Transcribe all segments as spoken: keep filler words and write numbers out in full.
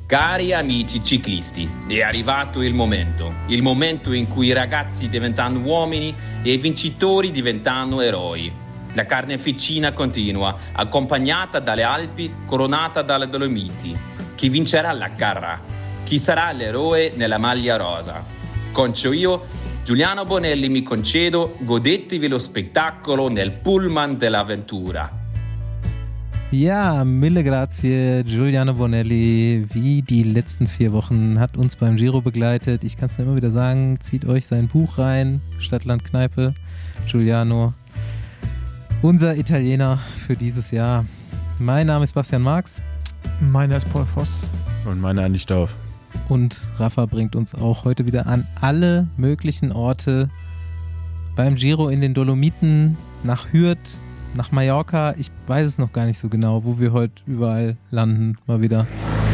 Cari amici ciclisti, è arrivato il momento, il momento in cui i ragazzi diventano uomini e i vincitori diventano eroi. La carneficina continua, accompagnata dalle Alpi, coronata dalle Dolomiti. Chi vincerà la gara? Chi sarà l'eroe nella maglia rosa? Concio io, Giuliano Bonelli, mi concedo, godetevi lo spettacolo nel pullman dell'avventura. Ja, mille grazie, Giuliano Bonelli, wie die letzten vier Wochen, hat uns beim Giro begleitet. Ich kann es nur immer wieder sagen, zieht euch sein Buch rein, Stadtland Kneipe, Giuliano, unser Italiener für dieses Jahr. Mein Name ist Bastian Marx. Meiner ist Paul Voss. Und meiner Andi Stauf. Und Rafa bringt uns auch heute wieder an alle möglichen Orte beim Giro in den Dolomiten, nach Hürth, nach Mallorca. Ich weiß es noch gar nicht so genau, wo wir heute überall landen, mal wieder.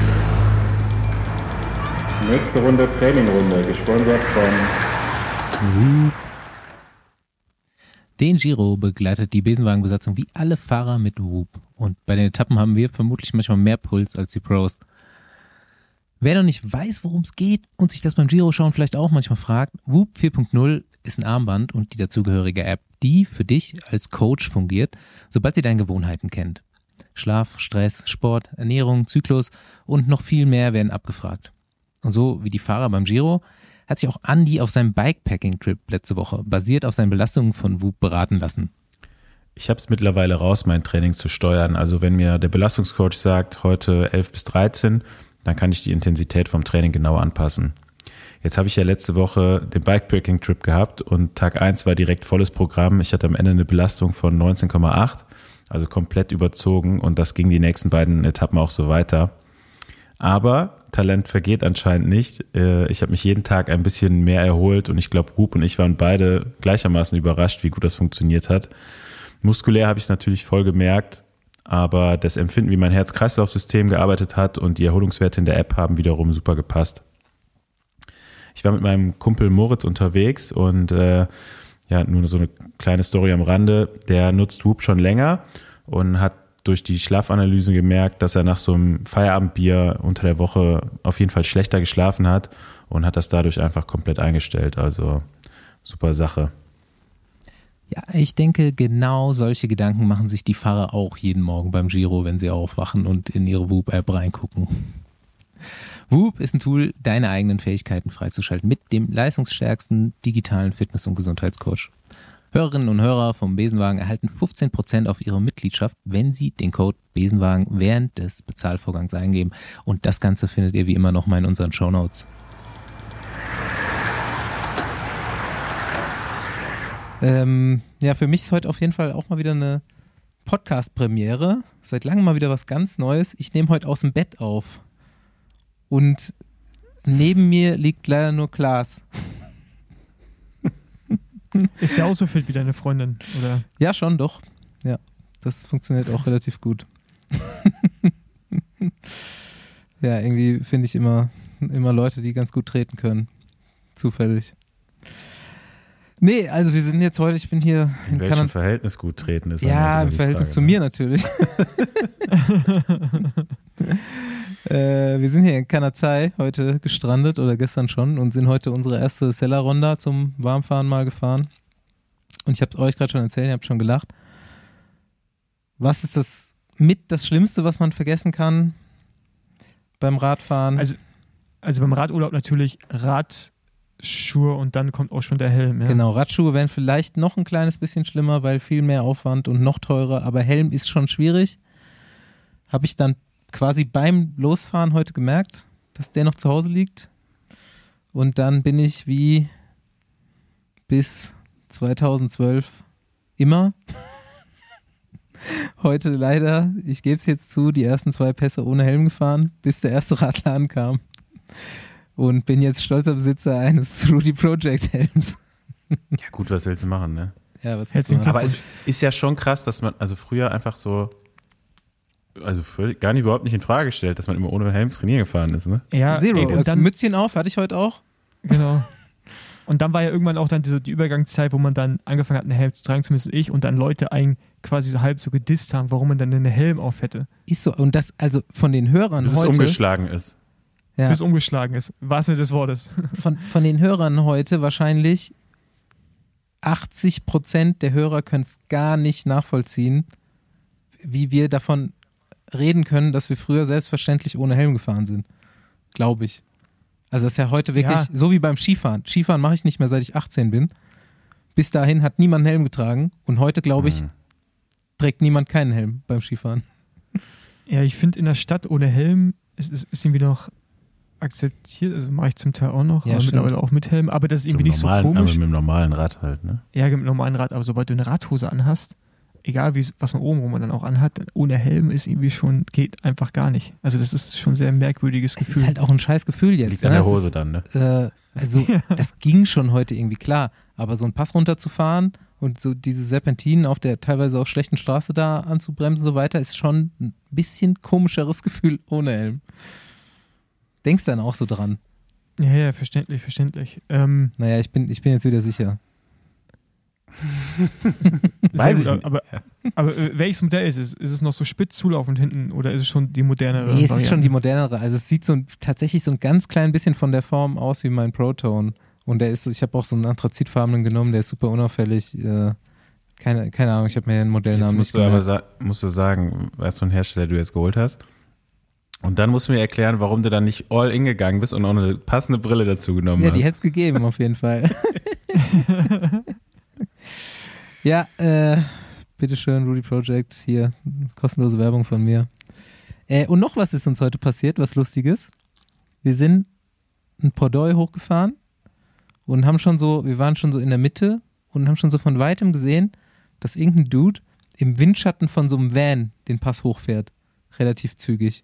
Nächste Runde Trainingrunde, gesponsert von Den Giro begleitet die Besenwagenbesatzung wie alle Fahrer mit Whoop. Und bei den Etappen haben wir vermutlich manchmal mehr Puls als die Pros. Wer noch nicht weiß, worum es geht und sich das beim Giro-Schauen vielleicht auch manchmal fragt, Whoop vier Punkt null ist ein Armband und die dazugehörige App, die für dich als Coach fungiert, sobald sie deine Gewohnheiten kennt. Schlaf, Stress, Sport, Ernährung, Zyklus und noch viel mehr werden abgefragt. Und so wie die Fahrer beim Giro hat sich auch Andi auf seinem Bikepacking-Trip letzte Woche basiert auf seinen Belastungen von Whoop beraten lassen. Ich habe es mittlerweile raus, mein Training zu steuern. Also wenn mir der Belastungscoach sagt, heute elf bis dreizehn, dann kann ich die Intensität vom Training genau anpassen. Jetzt habe ich ja letzte Woche den Bikepacking-Trip gehabt und Tag eins war direkt volles Programm. Ich hatte am Ende eine Belastung von neunzehn Komma acht, also komplett überzogen und das ging die nächsten beiden Etappen auch so weiter. Aber Talent vergeht anscheinend nicht. Ich habe mich jeden Tag ein bisschen mehr erholt und ich glaube, Whoop und ich waren beide gleichermaßen überrascht, wie gut das funktioniert hat. Muskulär habe ich es natürlich voll gemerkt, aber das Empfinden, wie mein Herz-Kreislauf-System gearbeitet hat und die Erholungswerte in der App haben wiederum super gepasst. Ich war mit meinem Kumpel Moritz unterwegs und äh, ja, nur so eine kleine Story am Rande. Der nutzt Whoop schon länger und hat durch die Schlafanalyse gemerkt, dass er nach so einem Feierabendbier unter der Woche auf jeden Fall schlechter geschlafen hat und hat das dadurch einfach komplett eingestellt. Also super Sache. Ja, ich denke, genau solche Gedanken machen sich die Fahrer auch jeden Morgen beim Giro, wenn sie aufwachen und in ihre Whoop-App reingucken. Whoop ist ein Tool, deine eigenen Fähigkeiten freizuschalten mit dem leistungsstärksten digitalen Fitness- und Gesundheitscoach. Hörerinnen und Hörer vom Besenwagen erhalten fünfzehn Prozent auf ihre Mitgliedschaft, wenn sie den Code Besenwagen während des Bezahlvorgangs eingeben. Und das Ganze findet ihr wie immer nochmal in unseren Shownotes. Ähm, ja, für mich ist heute auf jeden Fall auch mal wieder eine Podcast-Premiere. Seit langem mal wieder was ganz Neues. Ich nehme heute aus dem Bett auf. Und neben mir liegt leider nur Klaas. Ist der auch so fit wie deine Freundin, oder? Ja, schon, doch. Ja, das funktioniert auch relativ gut. Ja, irgendwie finde ich immer, immer Leute, die ganz gut treten können. Zufällig. Nee, also wir sind jetzt heute, ich bin hier in, in welchem Kanada- Verhältnis gut treten ist. Ja, im Verhältnis Frage, zu ne? mir natürlich. äh, wir sind hier in Canazei heute gestrandet oder gestern schon und sind heute unsere erste Sella-Ronda zum Warmfahren mal gefahren. Und ich habe es euch gerade schon erzählt, ihr habt schon gelacht. Was ist das mit das Schlimmste, was man vergessen kann beim Radfahren? Also, also beim Radurlaub natürlich Rad Schuhe und dann kommt auch schon der Helm. Ja. Genau, Radschuhe wären vielleicht noch ein kleines bisschen schlimmer, weil viel mehr Aufwand und noch teurer, aber Helm ist schon schwierig. Habe ich dann quasi beim Losfahren heute gemerkt, dass der noch zu Hause liegt. Und dann bin ich wie bis zweitausendzwölf immer. Heute leider, ich gebe es jetzt zu, die ersten zwei Pässe ohne Helm gefahren, bis der erste Radladen kam. Und bin jetzt stolzer Besitzer eines Rudy Project Helms. Ja gut, was willst du machen, ne? Ja, was willst du machen? Aber es ist ja schon krass, dass man, also früher einfach so, also völlig, gar nicht überhaupt nicht in Frage gestellt, dass man immer ohne Helm trainieren gefahren ist, ne? Ja, Zero. Ey, und dann, Mützchen auf, hatte ich heute auch. Genau. Und dann war ja irgendwann auch dann die, die Übergangszeit, wo man dann angefangen hat, einen Helm zu tragen, zumindest ich, und dann Leute einen quasi so halb so gedisst haben, warum man dann einen Helm auf hätte. Ist so, und das, also von den Hörern Bis heute. es umgeschlagen ist. Ja. bis umgeschlagen ist. Was Sinne des Wortes. Von, von den Hörern heute wahrscheinlich achtzig Prozent der Hörer können es gar nicht nachvollziehen, wie wir davon reden können, dass wir früher selbstverständlich ohne Helm gefahren sind. Glaube ich. Also das ist ja heute wirklich Ja. so wie beim Skifahren. Skifahren mache ich nicht mehr, seit ich achtzehn bin. Bis dahin hat niemand einen Helm getragen und heute, glaube ich, Mhm. trägt niemand keinen Helm beim Skifahren. Ja, ich finde in der Stadt ohne Helm ist, ist, ist irgendwie noch akzeptiert. Also mache ich zum Teil auch noch, Ja, aber stimmt. mittlerweile auch mit Helm. Aber das ist irgendwie Zum nicht normalen, so komisch. aber mit dem normalen Rad halt, ne? Ja, mit dem normalen Rad. Aber sobald du eine Radhose anhast, egal wie was man obenrum dann auch anhat, ohne Helm ist irgendwie schon, geht einfach gar nicht. Also das ist schon ein sehr merkwürdiges Es Gefühl. ist halt auch ein scheiß Gefühl jetzt. Liegt ne? an der Es Hose ist, dann, ne? Äh, also das ging schon heute irgendwie klar, aber so einen Pass runterzufahren und so diese Serpentinen auf der teilweise auch schlechten Straße da anzubremsen und so weiter, ist schon ein bisschen komischeres Gefühl ohne Helm. Denkst dann auch so dran? ja, ja, verständlich, verständlich. Ähm, Naja, ich bin, ich bin jetzt wieder sicher. sehr Weiß ich gut, nicht. Aber, aber äh, welches Modell ist es? Ist es noch so spitz zulaufend hinten oder ist es schon die modernere? Nee, es ist Variante? schon die modernere. Also es sieht so ein, tatsächlich so ein ganz klein bisschen von der Form aus wie mein Protone. Und der ist, ich habe auch so einen anthrazitfarbenen genommen, der ist super unauffällig. Äh, keine, keine Ahnung, ich habe mir den Jetzt Modellnamen musst nicht du aber gemerkt. sa- musst du sagen, was für einen Hersteller du jetzt geholt hast. Und dann musst du mir erklären, warum du dann nicht all in gegangen bist und auch eine passende Brille dazu genommen Ja, hast. die hätte es gegeben, auf jeden Fall. Ja, äh, bitteschön, Rudy Project, hier, kostenlose Werbung von mir. Äh, und noch was ist uns heute passiert, was Lustiges. Wir sind ein Pordoi hochgefahren und haben schon so, wir waren schon so in der Mitte und haben schon so von Weitem gesehen, dass irgendein Dude im Windschatten von so einem Van den Pass hochfährt. Relativ zügig.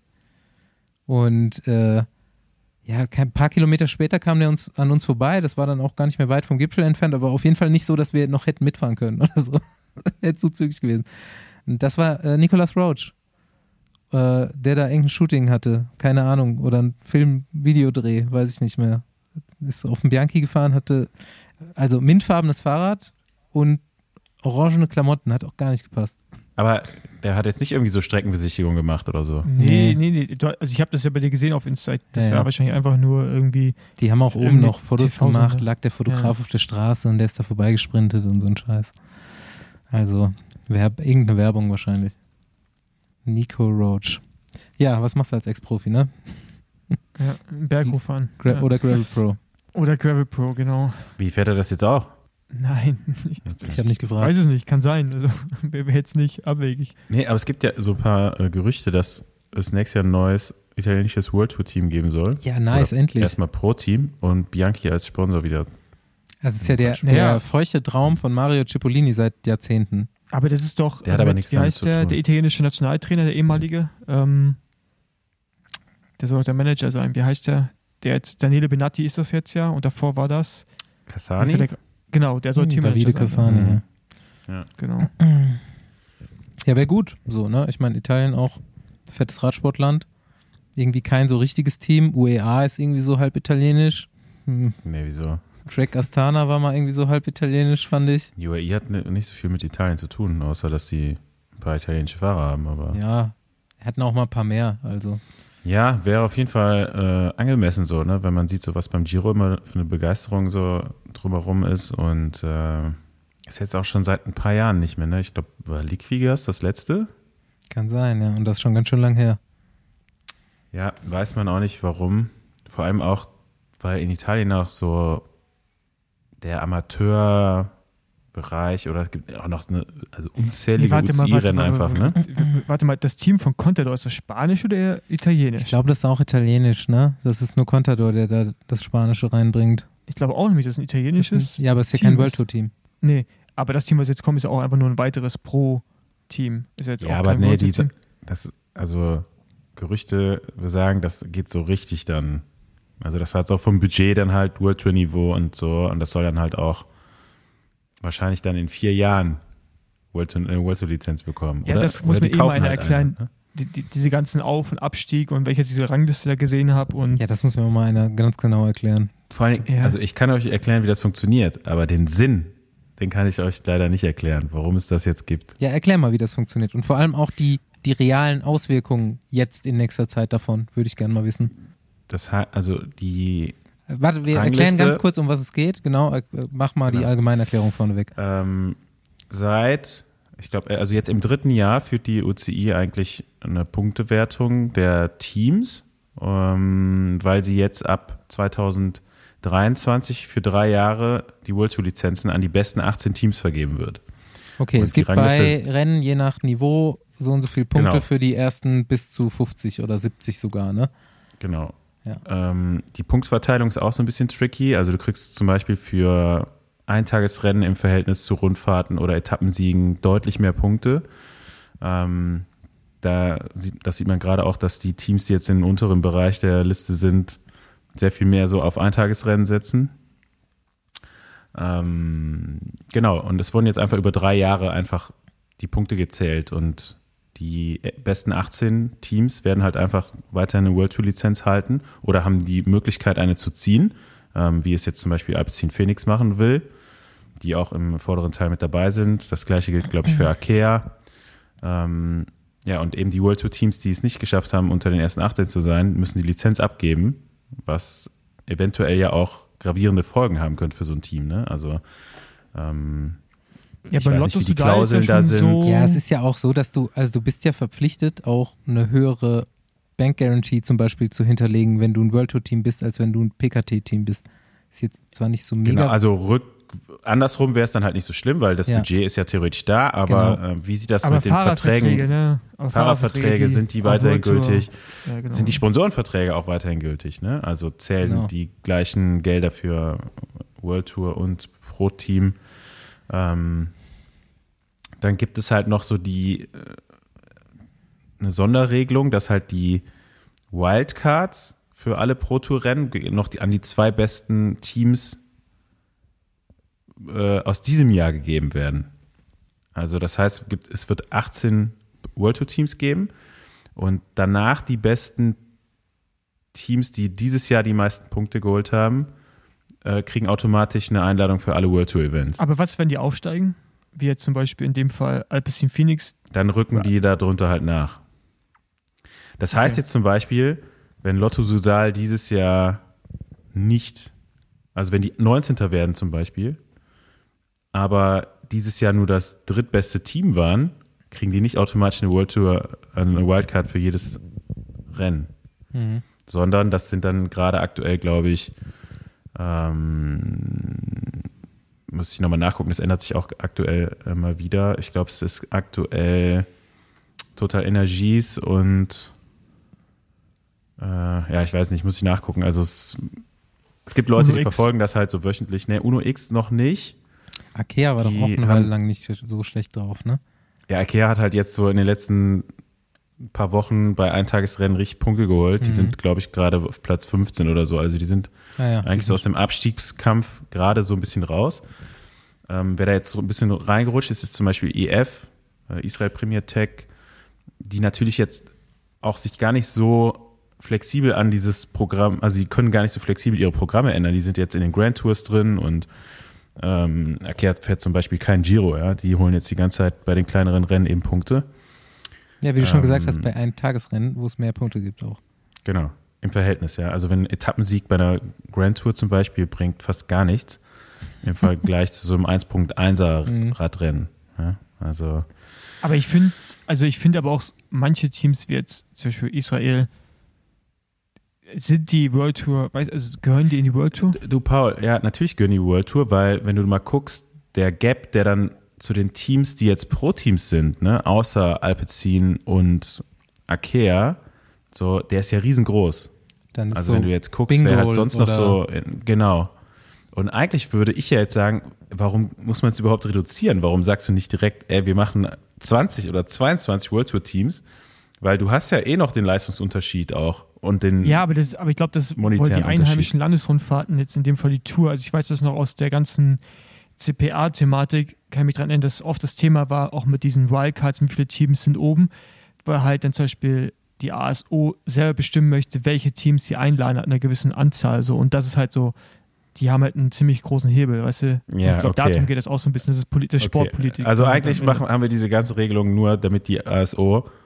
Und äh, ja, ein paar Kilometer später kam der uns an uns vorbei. Das war dann auch gar nicht mehr weit vom Gipfel entfernt, aber auf jeden Fall nicht so, dass wir noch hätten mitfahren können oder so. Wäre zu zügig gewesen. Und das war äh, Nicolas Roach, äh, der da irgendein Shooting hatte. Keine Ahnung. Oder ein Film-Videodreh, weiß ich nicht mehr. Ist auf dem Bianchi gefahren, hatte also mintfarbenes Fahrrad und orangene Klamotten. Hat auch gar nicht gepasst. Aber der hat jetzt nicht irgendwie so Streckenbesichtigung gemacht oder so. Nee, nee, nee. Du- Also ich habe das ja bei dir gesehen auf Insta. Das Ja, war ja. wahrscheinlich einfach nur irgendwie. Die haben auch oben Irgendwie noch Fotos T V gemacht, Sender. lag der Fotograf Ja. auf der Straße und der ist da vorbeigesprintet und so ein Scheiß. Also, Werb, irgendeine Werbung wahrscheinlich. Nico Roach. Ja, was machst du als Ex-Profi, ne? Ja, Berghof fahren. Gra ja. Oder Gravel Pro. Oder Gravel Pro, genau. Wie fährt er das jetzt auch? Nein, ich Ich habe nicht gefragt. weiß es nicht, kann sein. Also wäre jetzt nicht abwegig. Nee, aber es gibt ja so ein paar äh, Gerüchte, dass es nächstes Jahr ein neues italienisches World Tour Team geben soll. Ja, nice, Oder endlich. Erstmal Pro-Team und Bianchi als Sponsor wieder. Das ist ja der, Ja. der feuchte Traum von Mario Cipollini seit Jahrzehnten. Aber das ist doch. Der hat aber mit- nichts Wie damit heißt zu der, tun. der italienische Nationaltrainer, der ehemalige? Ähm, der soll auch der Manager sein. Wie heißt der? Der jetzt, Daniele Benatti ist das jetzt ja und davor war das. Cassani? Mir fällt der- Genau, der soll Hm, Teammanager Davide sein. Cassani, Mhm. ja. Genau. Ja, wäre gut, so, ne? Ich meine, Italien auch fettes Radsportland. Irgendwie kein so richtiges Team. U E A ist irgendwie so halb italienisch. Hm. Nee, wieso? Track Astana war mal irgendwie so halb italienisch, fand ich. U A E hat ni- nicht so viel mit Italien zu tun, außer dass sie ein paar italienische Fahrer haben. Aber ja, Ja, hatten auch mal ein paar mehr, also. wäre auf jeden Fall äh, angemessen so, ne? Wenn man sieht, so was beim Giro immer für eine Begeisterung so drumherum ist. Und äh, ist jetzt auch schon seit ein paar Jahren nicht mehr, ne? Ich glaube, war Liquigas das letzte? Kann sein, ja. Und das ist schon ganz schön lang her. Ja, weiß man auch nicht warum. Vor allem auch, weil in Italien auch so der Amateurbereich oder es gibt auch noch eine, also unzählige Nee, warte mal, warte U C I-Rennen mal, einfach, ne? warte, warte mal, das Team von Contador, ist das Spanisch oder eher Italienisch? Ich glaube, das ist auch italienisch, ne? Das ist nur Contador, der da das Spanische reinbringt. Ich glaube auch nämlich, das ist ein italienisches. Ja, aber es ist ja Team kein World ist- Tour Team. Nee, aber das Team, was jetzt kommt, ist auch einfach nur ein weiteres Pro-Team. Ist ja jetzt Ja, auch aber kein nee, World Tour diese, Team. das, also Gerüchte sagen, das geht so richtig dann, also das hat auch vom Budget dann halt World Tour Niveau und so und das soll dann halt auch wahrscheinlich dann in vier Jahren World Tour, eine World Tour Lizenz bekommen. Ja, oder, das oder muss mir die eh kaufen mal einer halt erklären. einen, ne? Die, die, diese ganzen Auf- und Abstieg und welche diese Rangliste da gesehen habe und Ja, das muss mir mal einer ganz genau erklären. Vor allem, Ja. also ich kann euch erklären, wie das funktioniert, aber den Sinn, den kann ich euch leider nicht erklären, warum es das jetzt gibt. Ja, erklär mal, wie das funktioniert. Und vor allem auch die, die realen Auswirkungen jetzt in nächster Zeit davon, würde ich gerne mal wissen. das heißt, also die Warte, wir Rangliste, erklären ganz kurz, um was es geht. Genau, äh, mach mal genau. die Allgemeinerklärung vorneweg. Ähm, seit, ich glaube, also jetzt im dritten Jahr führt die U C I eigentlich eine Punktewertung der Teams, ähm, weil sie jetzt ab zweitausenddreiundzwanzig für drei Jahre die World Tour Lizenzen an die besten achtzehn Teams vergeben wird. Okay, Und es gibt die Rangliste- bei Rennen je nach Niveau so und so viele Punkte Genau. für die ersten bis zu fünfzig oder siebzig sogar, ne? Genau. Ja. Ähm, die Punktverteilung ist auch so ein bisschen tricky. Also du kriegst zum Beispiel für Eintagesrennen im Verhältnis zu Rundfahrten oder Etappensiegen deutlich mehr Punkte. Ähm, da sieht, das sieht man gerade auch, dass die Teams, die jetzt im unteren Bereich der Liste sind, sehr viel mehr so auf Eintagesrennen setzen. Ähm, genau, und es wurden jetzt einfach über drei Jahre einfach die Punkte gezählt und die besten achtzehn Teams werden halt einfach weiterhin eine World Tour Lizenz halten oder haben die Möglichkeit, eine zu ziehen, ähm, wie es jetzt zum Beispiel Alpecin Phoenix machen will, die auch im vorderen Teil mit dabei sind. Das gleiche gilt, glaube ich, für Arkea. Ähm, ja, und eben die World Tour Teams, die es nicht geschafft haben, unter den ersten achtzehn zu sein, müssen die Lizenz abgeben, was eventuell ja auch gravierende Folgen haben könnte für so ein Team, ne? Also ähm, Ja, ich bei weiß Lotto nicht, wie die Soudal ist ja Klauseln da schon sind. so- Ja, es ist ja auch so, dass du, also du bist ja verpflichtet, auch eine höhere Bank Guarantee zum Beispiel zu hinterlegen, wenn du ein World Tour Team bist, als wenn du ein P K T-Team bist. Ist jetzt zwar nicht so mega. Genau, also rück, andersrum wäre es dann halt nicht so schlimm, weil das Ja. Budget ist ja theoretisch da, aber Genau. äh, wie sieht das Aber mit den Fahrerverträge, Verträgen? ne? Aber Fahrerverträge, sind die auf weiterhin World Tour- gültig? Ja, genau. Sind die Sponsorenverträge auch weiterhin gültig? Ne? Also zählen Genau. die gleichen Gelder für World Tour und Pro Team? Ähm, dann gibt es halt noch so die äh, eine Sonderregelung, dass halt die Wildcards für alle Pro Tour Rennen noch die, an die zwei besten Teams äh, aus diesem Jahr gegeben werden. Also das heißt, es gibt, es wird achtzehn World Tour Teams geben und danach die besten Teams, die dieses Jahr die meisten Punkte geholt haben, äh, kriegen automatisch eine Einladung für alle World Tour Events. Aber was, wenn die aufsteigen? Wie jetzt zum Beispiel in dem Fall Alpecin Phoenix. Dann rücken die da drunter halt nach. Das heißt Okay. jetzt zum Beispiel, wenn Lotto Soudal dieses Jahr nicht, also wenn die neunzehnter werden zum Beispiel, aber dieses Jahr nur das drittbeste Team waren, kriegen die nicht automatisch eine World Tour, eine Wildcard für jedes Rennen. Mhm. Sondern das sind dann gerade aktuell, glaube ich, ähm, muss ich nochmal nachgucken, das ändert sich auch aktuell immer wieder. Ich glaube, es ist aktuell Total Energies und äh, ja, ich weiß nicht, muss ich nachgucken. Also es, es gibt Leute, Uno die X. verfolgen das halt so wöchentlich. Ne, Uno X noch nicht. Arkea war doch Die auch eine haben- Weile lang nicht so schlecht drauf, ne? Ja, Ikea hat halt jetzt so in den letzten paar Wochen bei Eintagesrennen richtig Punkte geholt. Die Mhm. sind, glaube ich, gerade auf Platz fünfzehn oder so. Also die sind Ah, ja. eigentlich so aus dem Abstiegskampf gerade so ein bisschen raus. Ähm, wer da jetzt so ein bisschen reingerutscht ist, ist zum Beispiel I F, äh, Israel Premier Tech, die natürlich jetzt auch sich gar nicht so flexibel an dieses Programm, also die können gar nicht so flexibel ihre Programme ändern. Die sind jetzt in den Grand Tours drin und ähm, Ikea fährt zum Beispiel kein Giro, ja. Die holen jetzt die ganze Zeit bei den kleineren Rennen eben Punkte. Ja, wie du schon Ähm, gesagt hast, bei einem Tagesrennen, wo es mehr Punkte gibt auch. Genau, im Verhältnis, ja. Also wenn ein Etappensieg bei einer Grand Tour zum Beispiel bringt fast gar nichts im Vergleich zu so einem eins Punkt einser Mhm. Radrennen. Ja, also Aber ich finde, also ich finde aber auch manche Teams wie jetzt zum Beispiel Israel, sind die World Tour, weiß, also gehören die in die World Tour? du Paul, ja, natürlich gehören die World Tour, weil wenn du mal guckst, der Gap, der dann zu den Teams, die jetzt Pro-Teams sind, ne, außer Alpecin und Arkea, so, der ist ja riesengroß. Dann ist Also so wenn du jetzt guckst, Bingo wer halt sonst noch oder- so, in, genau. Und eigentlich würde ich ja jetzt sagen, warum muss man es überhaupt reduzieren? Warum sagst du nicht direkt, ey, wir machen zwanzig oder zweiundzwanzig World Tour Teams? Weil du hast ja eh noch den Leistungsunterschied auch und den, Ja, aber, das, aber ich glaube, das wollen Monetären die einheimischen Landesrundfahrten, jetzt in dem Fall die Tour, also ich weiß das noch aus der ganzen C P A-Thematik, kann ich mich daran erinnern, dass oft das Thema war, auch mit diesen Wildcards, wie viele Teams sind oben, weil halt dann zum Beispiel die A S O selber bestimmen möchte, welche Teams sie einladen, an einer gewissen Anzahl. So. Und das ist halt so, die haben halt einen ziemlich großen Hebel, weißt du? Und Ja, ich glaube, okay. darum geht es auch so ein bisschen, das ist Polit- das Okay. Sportpolitik. Also Und eigentlich am Ende- machen, haben wir diese ganze Regelung nur, damit die A S O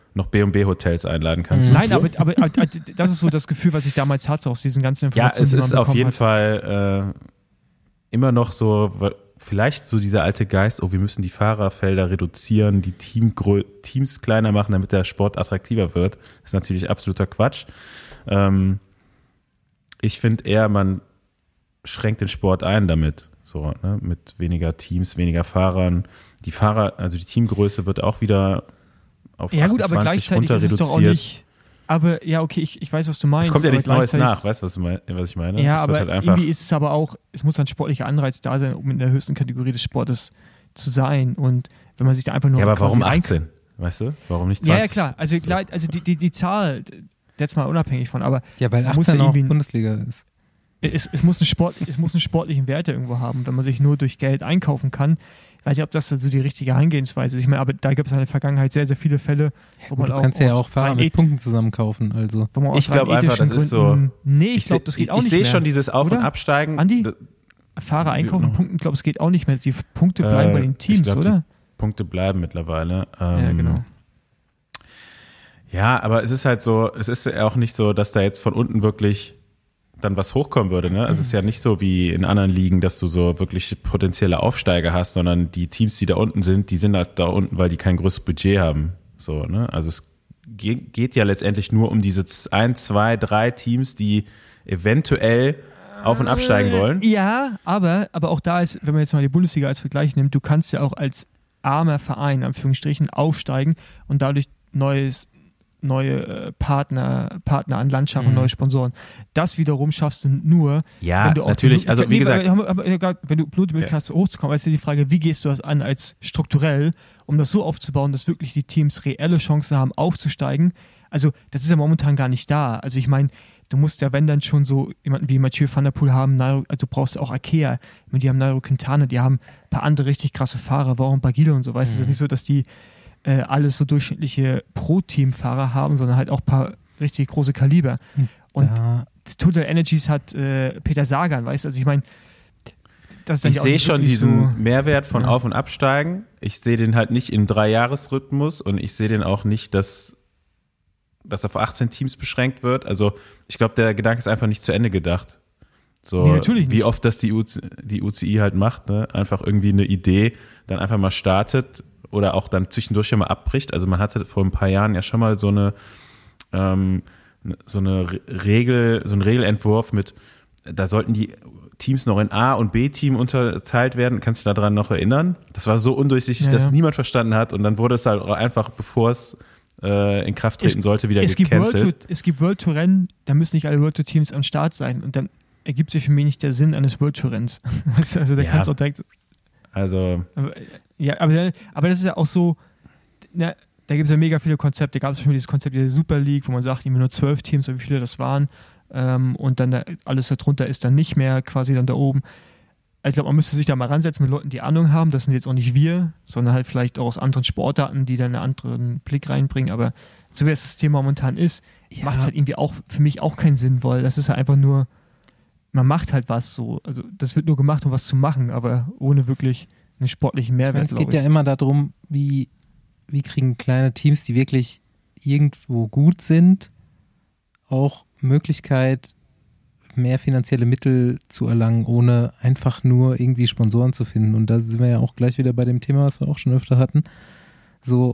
noch B und B-Hotels einladen kannst. Mhm. Nein, aber, aber, aber das ist so das Gefühl, was ich damals hatte aus diesen ganzen Ja, Informationen, es die man ist auf bekommen jeden hat. Fall äh, immer noch so, vielleicht so dieser alte Geist, oh, wir müssen die Fahrerfelder reduzieren, die Team, Teams kleiner machen, damit der Sport attraktiver wird. Das ist natürlich absoluter Quatsch. Ähm, ich finde eher, man schränkt den Sport ein damit. So, ne, mit weniger Teams, weniger Fahrern. Die Fahrer, also die Teamgröße wird auch wieder auf Ja gut, aber achtundzwanzig gleichzeitig runter ist es doch auch reduziert. nicht, aber ja, okay, ich, ich weiß, was du meinst. Es kommt ja aber nichts Neues gleichzeitig- nach, weißt du, was, du mein- was ich meine? Ja, Es aber wird halt einfach, irgendwie ist es aber auch, es muss ein sportlicher Anreiz da sein, um in der höchsten Kategorie des Sportes zu sein. Und wenn man sich da einfach nur ja, aber quasi warum rein- achtzehn? Weißt du? Warum nicht Ja, zwanzig? ja, klar. Also, klar, also die, die, die Zahl, jetzt mal unabhängig von, aber Ja, weil Man muss achtzehn ja auch irgendwie- Bundesliga ist. es, es, muss einen Sport, es muss einen sportlichen Wert ja irgendwo haben, wenn man sich nur durch Geld einkaufen kann. Ich weiß nicht, ob das so die richtige Herangehensweise ist. Ich meine, aber da gibt es in der Vergangenheit sehr, sehr viele Fälle, wo man Du auch kannst ja aus auch Fahrer rein mit eth- Punkten zusammen kaufen. Also. wo man aus Ich glaube rein einfach, das ethischen ist so- Gründen- Nee, ich glaube, das seh- geht auch ich nicht sehe mehr. schon dieses Auf- oder? und Absteigen. Andi? D- Fahrer einkaufen, Ja. Punkten, glaube ich, es geht auch nicht mehr. Die Punkte bleiben Äh, bei den ich Teams, glaub, oder? Die Punkte bleiben mittlerweile. Ähm, Ja, genau. Ja, aber es ist halt so, es ist ja auch nicht so, dass da jetzt von unten wirklich dann was hochkommen würde. Ne? Also es ist ja nicht so wie in anderen Ligen, dass du so wirklich potenzielle Aufsteiger hast, sondern die Teams, die da unten sind, die sind halt da unten, weil die kein größeres Budget haben. So, ne? Also es ge- geht ja letztendlich nur um diese z- ein, zwei, drei Teams, die eventuell auf- und absteigen wollen. Ja, aber, aber auch da ist, wenn man jetzt mal die Bundesliga als Vergleich nimmt, du kannst ja auch als armer Verein, in Anführungsstrichen, aufsteigen und dadurch neues, neue äh, Partner, Partner an Land schaffen, Mhm. neue Sponsoren. Das wiederum schaffst du nur, Ja, wenn du auch natürlich. die Also wie Möglichkeit- gesagt, nee, aber- aber- aber- wenn du Blut Möglichkeit hast, hochzukommen, ist ja die Frage, wie gehst du das an als strukturell, um das so aufzubauen, dass wirklich die Teams reelle Chancen haben, aufzusteigen. Also das ist ja momentan gar nicht da. Also ich meine, du musst ja, wenn dann schon so jemanden wie Mathieu van der Poel haben, Nairo, also brauchst du auch Arkea. Ich meine, die haben Nairo Quintana, die haben ein paar andere richtig krasse Fahrer, warum Bagile und so. Weißt du, es ist nicht so, dass die äh, alles so durchschnittliche Pro-Team-Fahrer haben, sondern halt auch ein paar richtig große Kaliber. Und Da, Total Energies hat äh, Peter Sagan, weißt du, also ich meine, das ist dann ich ja auch sehe nicht schon wirklich diesen so, Mehrwert von Ja. Auf- und Absteigen. Ich sehe den halt nicht im Dreijahresrhythmus und ich sehe den auch nicht, dass das auf achtzehn Teams beschränkt wird. Also ich glaube, der Gedanke ist einfach nicht zu Ende gedacht. So, Nee, natürlich wie nicht. oft das die, U C, die U C I halt macht, ne? Einfach irgendwie eine Idee, dann einfach mal startet oder auch dann zwischendurch schon mal abbricht. Also man hatte vor ein paar Jahren ja schon mal so eine ähm, so eine Re- Regel, so einen Regelentwurf mit, da sollten die Teams noch in A- und B-Team unterteilt werden. Kannst du dich daran noch erinnern? Das war so undurchsichtig, Ja, dass ja. niemand verstanden hat und dann wurde es halt auch einfach, bevor es äh, in Kraft treten Es- sollte, wieder es gibt, World gecancelt. Tour, es gibt World Tour Rennen, da müssen nicht alle World Tour Teams am Start sein und dann ergibt sich für mich nicht der Sinn eines World Tour Renns. Weißt du, also da Ja. kannst du auch direkt, Also aber, ja, aber, aber das ist ja auch so, na, da gibt es ja mega viele Konzepte. Da gab es schon dieses Konzept der Super League, wo man sagt, immer nur zwölf Teams, oder wie viele das waren. Ähm, und dann da, alles darunter ist dann nicht mehr quasi dann da oben. Also ich glaube, man müsste sich da mal ransetzen mit Leuten, die Ahnung haben. Das sind jetzt auch nicht wir, sondern halt vielleicht auch aus anderen Sportarten, die dann einen anderen Blick reinbringen. Aber so wie das System momentan ist, Ja. macht es halt irgendwie auch für mich auch keinen Sinn, weil das ist halt einfach nur, man macht halt was so. Also das wird nur gemacht, um was zu machen, aber ohne wirklich einen sportlichen ich meine, Mehrwert, es glaube geht ich. ja immer darum, wie, wie kriegen kleine Teams, die wirklich irgendwo gut sind, auch Möglichkeit, mehr finanzielle Mittel zu erlangen, ohne einfach nur irgendwie Sponsoren zu finden. Und da sind wir ja auch gleich wieder bei dem Thema, was wir auch schon öfter hatten, so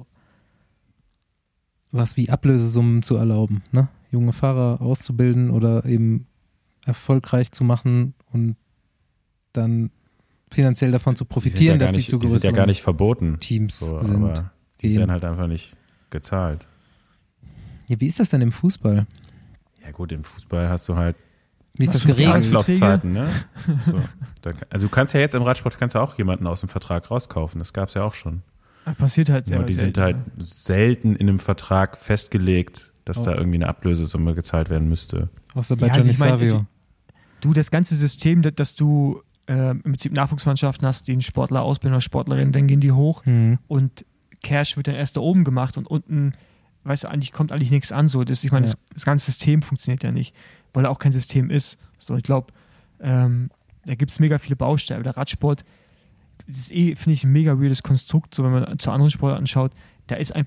was wie Ablösesummen zu erlauben, ne? Junge Fahrer auszubilden oder eben erfolgreich zu machen und dann finanziell davon zu die sind profitieren, ja gar dass sie nicht, zu die sind ja größeren gar nicht verboten. Teams So, sind. aber die gehen. werden halt einfach nicht gezahlt. Ja, wie ist das denn im Fußball? Ja gut, im Fußball hast du halt Wie ist Hast das du geregelt? Jahresverträge? Anlaufzeiten, ne? So. Da, also du kannst ja jetzt im Radsport kannst ja auch jemanden aus dem Vertrag rauskaufen. Das gab es ja auch schon. Das passiert halt sehr Nur die sind selten, halt ja. selten in einem Vertrag festgelegt, dass Oh. da irgendwie eine Ablösesumme gezahlt werden müsste. Außer bei Ja, also Johnny ich mein, Savio. es- Du, das ganze System, dass, dass du äh, im Prinzip Nachwuchsmannschaften hast, die einen Sportler ausbilden oder Sportlerinnen, dann gehen die hoch Hm. und Cash wird dann erst da oben gemacht und unten, weißt du, eigentlich kommt eigentlich nichts an. So. Das, ich meine, Ja. das, das ganze System funktioniert ja nicht, weil er auch kein System ist. So, ich glaube, ähm, da gibt es mega viele Bausteine. Der Radsport, das ist eh, finde ich, ein mega weirdes Konstrukt, so wenn man zu anderen Sportarten schaut, da ist einfach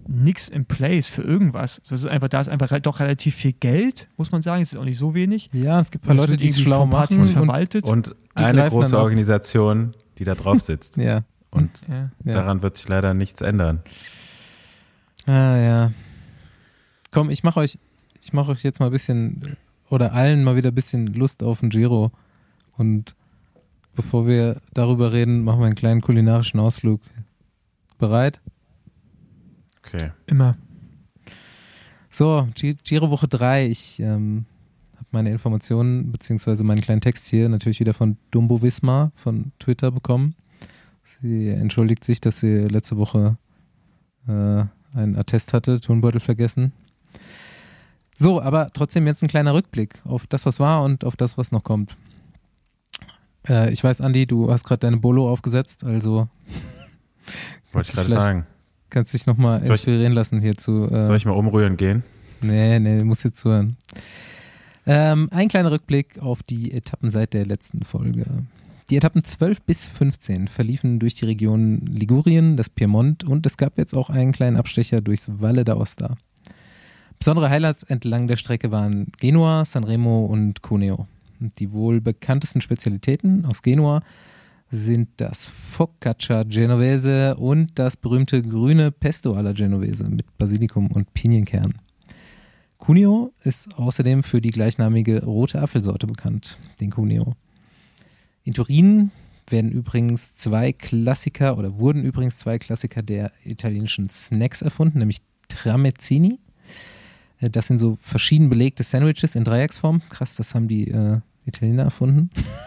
nichts in place für irgendwas. So, es ist einfach, da ist einfach doch relativ viel Geld, muss man sagen. Es ist auch nicht so wenig. Ja, es gibt ein paar Leute, die es schlau machen und verwaltet. Und eine große Organisation, die da drauf sitzt. Ja. Und ja. daran wird sich leider nichts ändern. Ah ja. Komm, ich mache euch, ich mache euch jetzt mal ein bisschen, oder allen mal wieder ein bisschen Lust auf den Giro. Und bevor wir darüber reden, machen wir einen kleinen kulinarischen Ausflug. Bereit? Okay. Immer. So, G- Giro Woche drei. Ich ähm, habe meine Informationen, beziehungsweise meinen kleinen Text hier natürlich wieder von Dumbo Wismar von Twitter bekommen. Sie entschuldigt sich, dass sie letzte Woche äh, einen Attest hatte, Turnbeutel vergessen. So, aber trotzdem jetzt ein kleiner Rückblick auf das, was war und auf das, was noch kommt. Äh, ich weiß, Andi, du hast gerade deine Bolo aufgesetzt, also wollte ich gerade sagen. Kannst dich nochmal inspirieren lassen hierzu. Äh, soll ich mal umrühren gehen? Nee, nee, du musst jetzt zuhören. Ähm, ein kleiner Rückblick auf die Etappen seit der letzten Folge. Die Etappen zwölf bis fünfzehn verliefen durch die Region Ligurien, das Piemont und es gab jetzt auch einen kleinen Abstecher durchs Valle d'Aosta. Besondere Highlights entlang der Strecke waren Genua, Sanremo und Cuneo. Die wohl bekanntesten Spezialitäten aus Genua sind das Focaccia Genovese und das berühmte grüne Pesto alla Genovese mit Basilikum und Pinienkern. Cuneo ist außerdem für die gleichnamige rote Apfelsorte bekannt, den Cuneo. In Turin werden übrigens zwei Klassiker oder wurden übrigens zwei Klassiker der italienischen Snacks erfunden, nämlich Tramezzini. Das sind so verschieden belegte Sandwiches in Dreiecksform. Krass, das haben die äh, Italiener erfunden.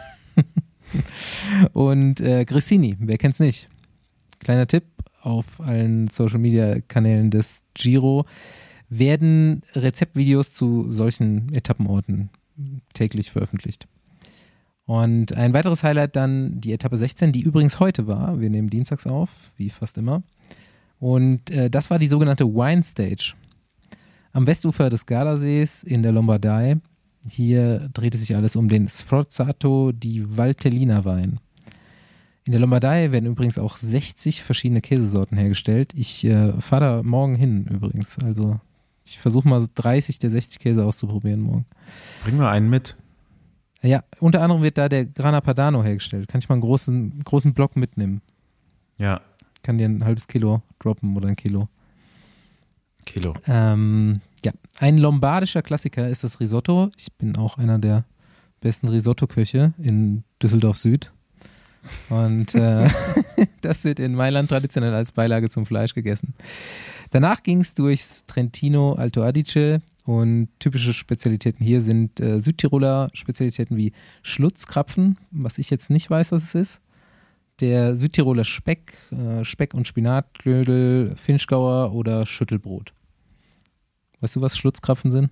Und äh, Grissini, wer kennt's nicht? Kleiner Tipp, auf allen Social-Media-Kanälen des Giro werden Rezeptvideos zu solchen Etappenorten täglich veröffentlicht. Und ein weiteres Highlight dann die Etappe sechzehn, die übrigens heute war. Wir nehmen dienstags auf, wie fast immer. Und äh, das war die sogenannte Wine Stage. Am Westufer des Gardasees in der Lombardei. Hier drehte sich alles um den Sforzato di Valtellina Wein. In der Lombardei werden übrigens auch sechzig verschiedene Käsesorten hergestellt. Ich äh, fahre da morgen hin übrigens. Also ich versuche mal dreißig der sechzig Käse auszuprobieren morgen. Bring mal einen mit. Ja, unter anderem wird da der Grana Padano hergestellt. Kann ich mal einen großen, großen Block mitnehmen? Ja. Kann dir ein halbes Kilo droppen oder ein Kilo. Kilo. Ähm, ja, ein lombardischer Klassiker ist das Risotto. Ich bin auch einer der besten Risotto-Köche in Düsseldorf Süd. Und äh, das wird in Mailand traditionell als Beilage zum Fleisch gegessen. Danach ging es durchs Trentino Alto Adige und typische Spezialitäten hier sind äh, Südtiroler Spezialitäten wie Schlutzkrapfen, was ich jetzt nicht weiß, was es ist. Der Südtiroler Speck, äh, Speck- und Spinatknödel, Finchgauer oder Schüttelbrot. Weißt du, was Schlutzkrapfen sind?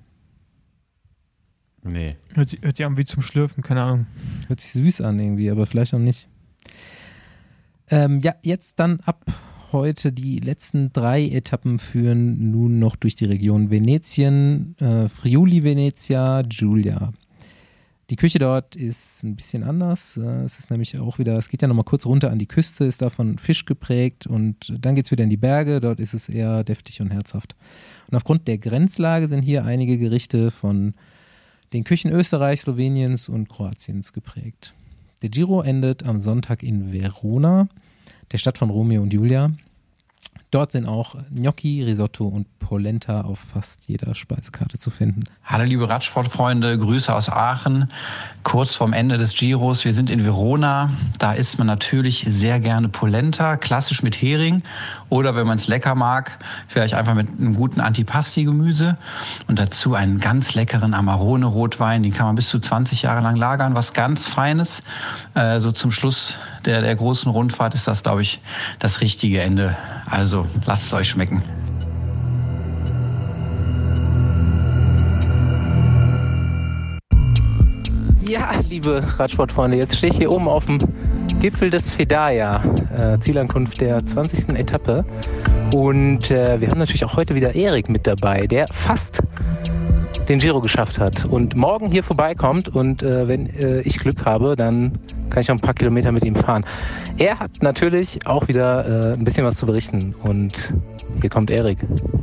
Nee. Hört sich, hört sich an wie zum Schlürfen, keine Ahnung. Hört sich süß an irgendwie, aber vielleicht auch nicht. Ähm, ja, jetzt dann ab heute die letzten drei Etappen führen nun noch durch die Region Venetien, äh, Friuli Venezia, Giulia. Die Küche dort ist ein bisschen anders. Es ist nämlich auch wieder, es geht ja nochmal kurz runter an die Küste, ist davon Fisch geprägt und dann geht es wieder in die Berge. Dort ist es eher deftig und herzhaft. Und aufgrund der Grenzlage sind hier einige Gerichte von den Küchen Österreichs, Sloweniens und Kroatiens geprägt. Der Giro endet am Sonntag in Verona, der Stadt von Romeo und Julia. Dort sind auch Gnocchi, Risotto und Polenta auf fast jeder Speisekarte zu finden. Hallo liebe Radsportfreunde, Grüße aus Aachen. Kurz vorm Ende des Giros, wir sind in Verona. Da isst man natürlich sehr gerne Polenta, klassisch mit Hering. Oder wenn man es lecker mag, vielleicht einfach mit einem guten Antipasti-Gemüse. Und dazu einen ganz leckeren Amarone-Rotwein. Den kann man bis zu zwanzig Jahre lang lagern. Was ganz Feines. Äh, so zum Schluss der, der großen Rundfahrt ist das, glaube ich, das richtige Ende. Also lasst es euch schmecken. Ja, liebe Radsportfreunde, jetzt stehe ich hier oben auf dem Gipfel des Fedaia, äh, Zielankunft der zwanzigsten Etappe. Und äh, wir haben natürlich auch heute wieder Erik mit dabei, der fast den Giro geschafft hat und morgen hier vorbeikommt. Und äh, wenn äh, ich Glück habe, dann kann ich noch ein paar Kilometer mit ihm fahren. Er hat natürlich auch wieder äh, ein bisschen was zu berichten. Und Hier kommt Erik.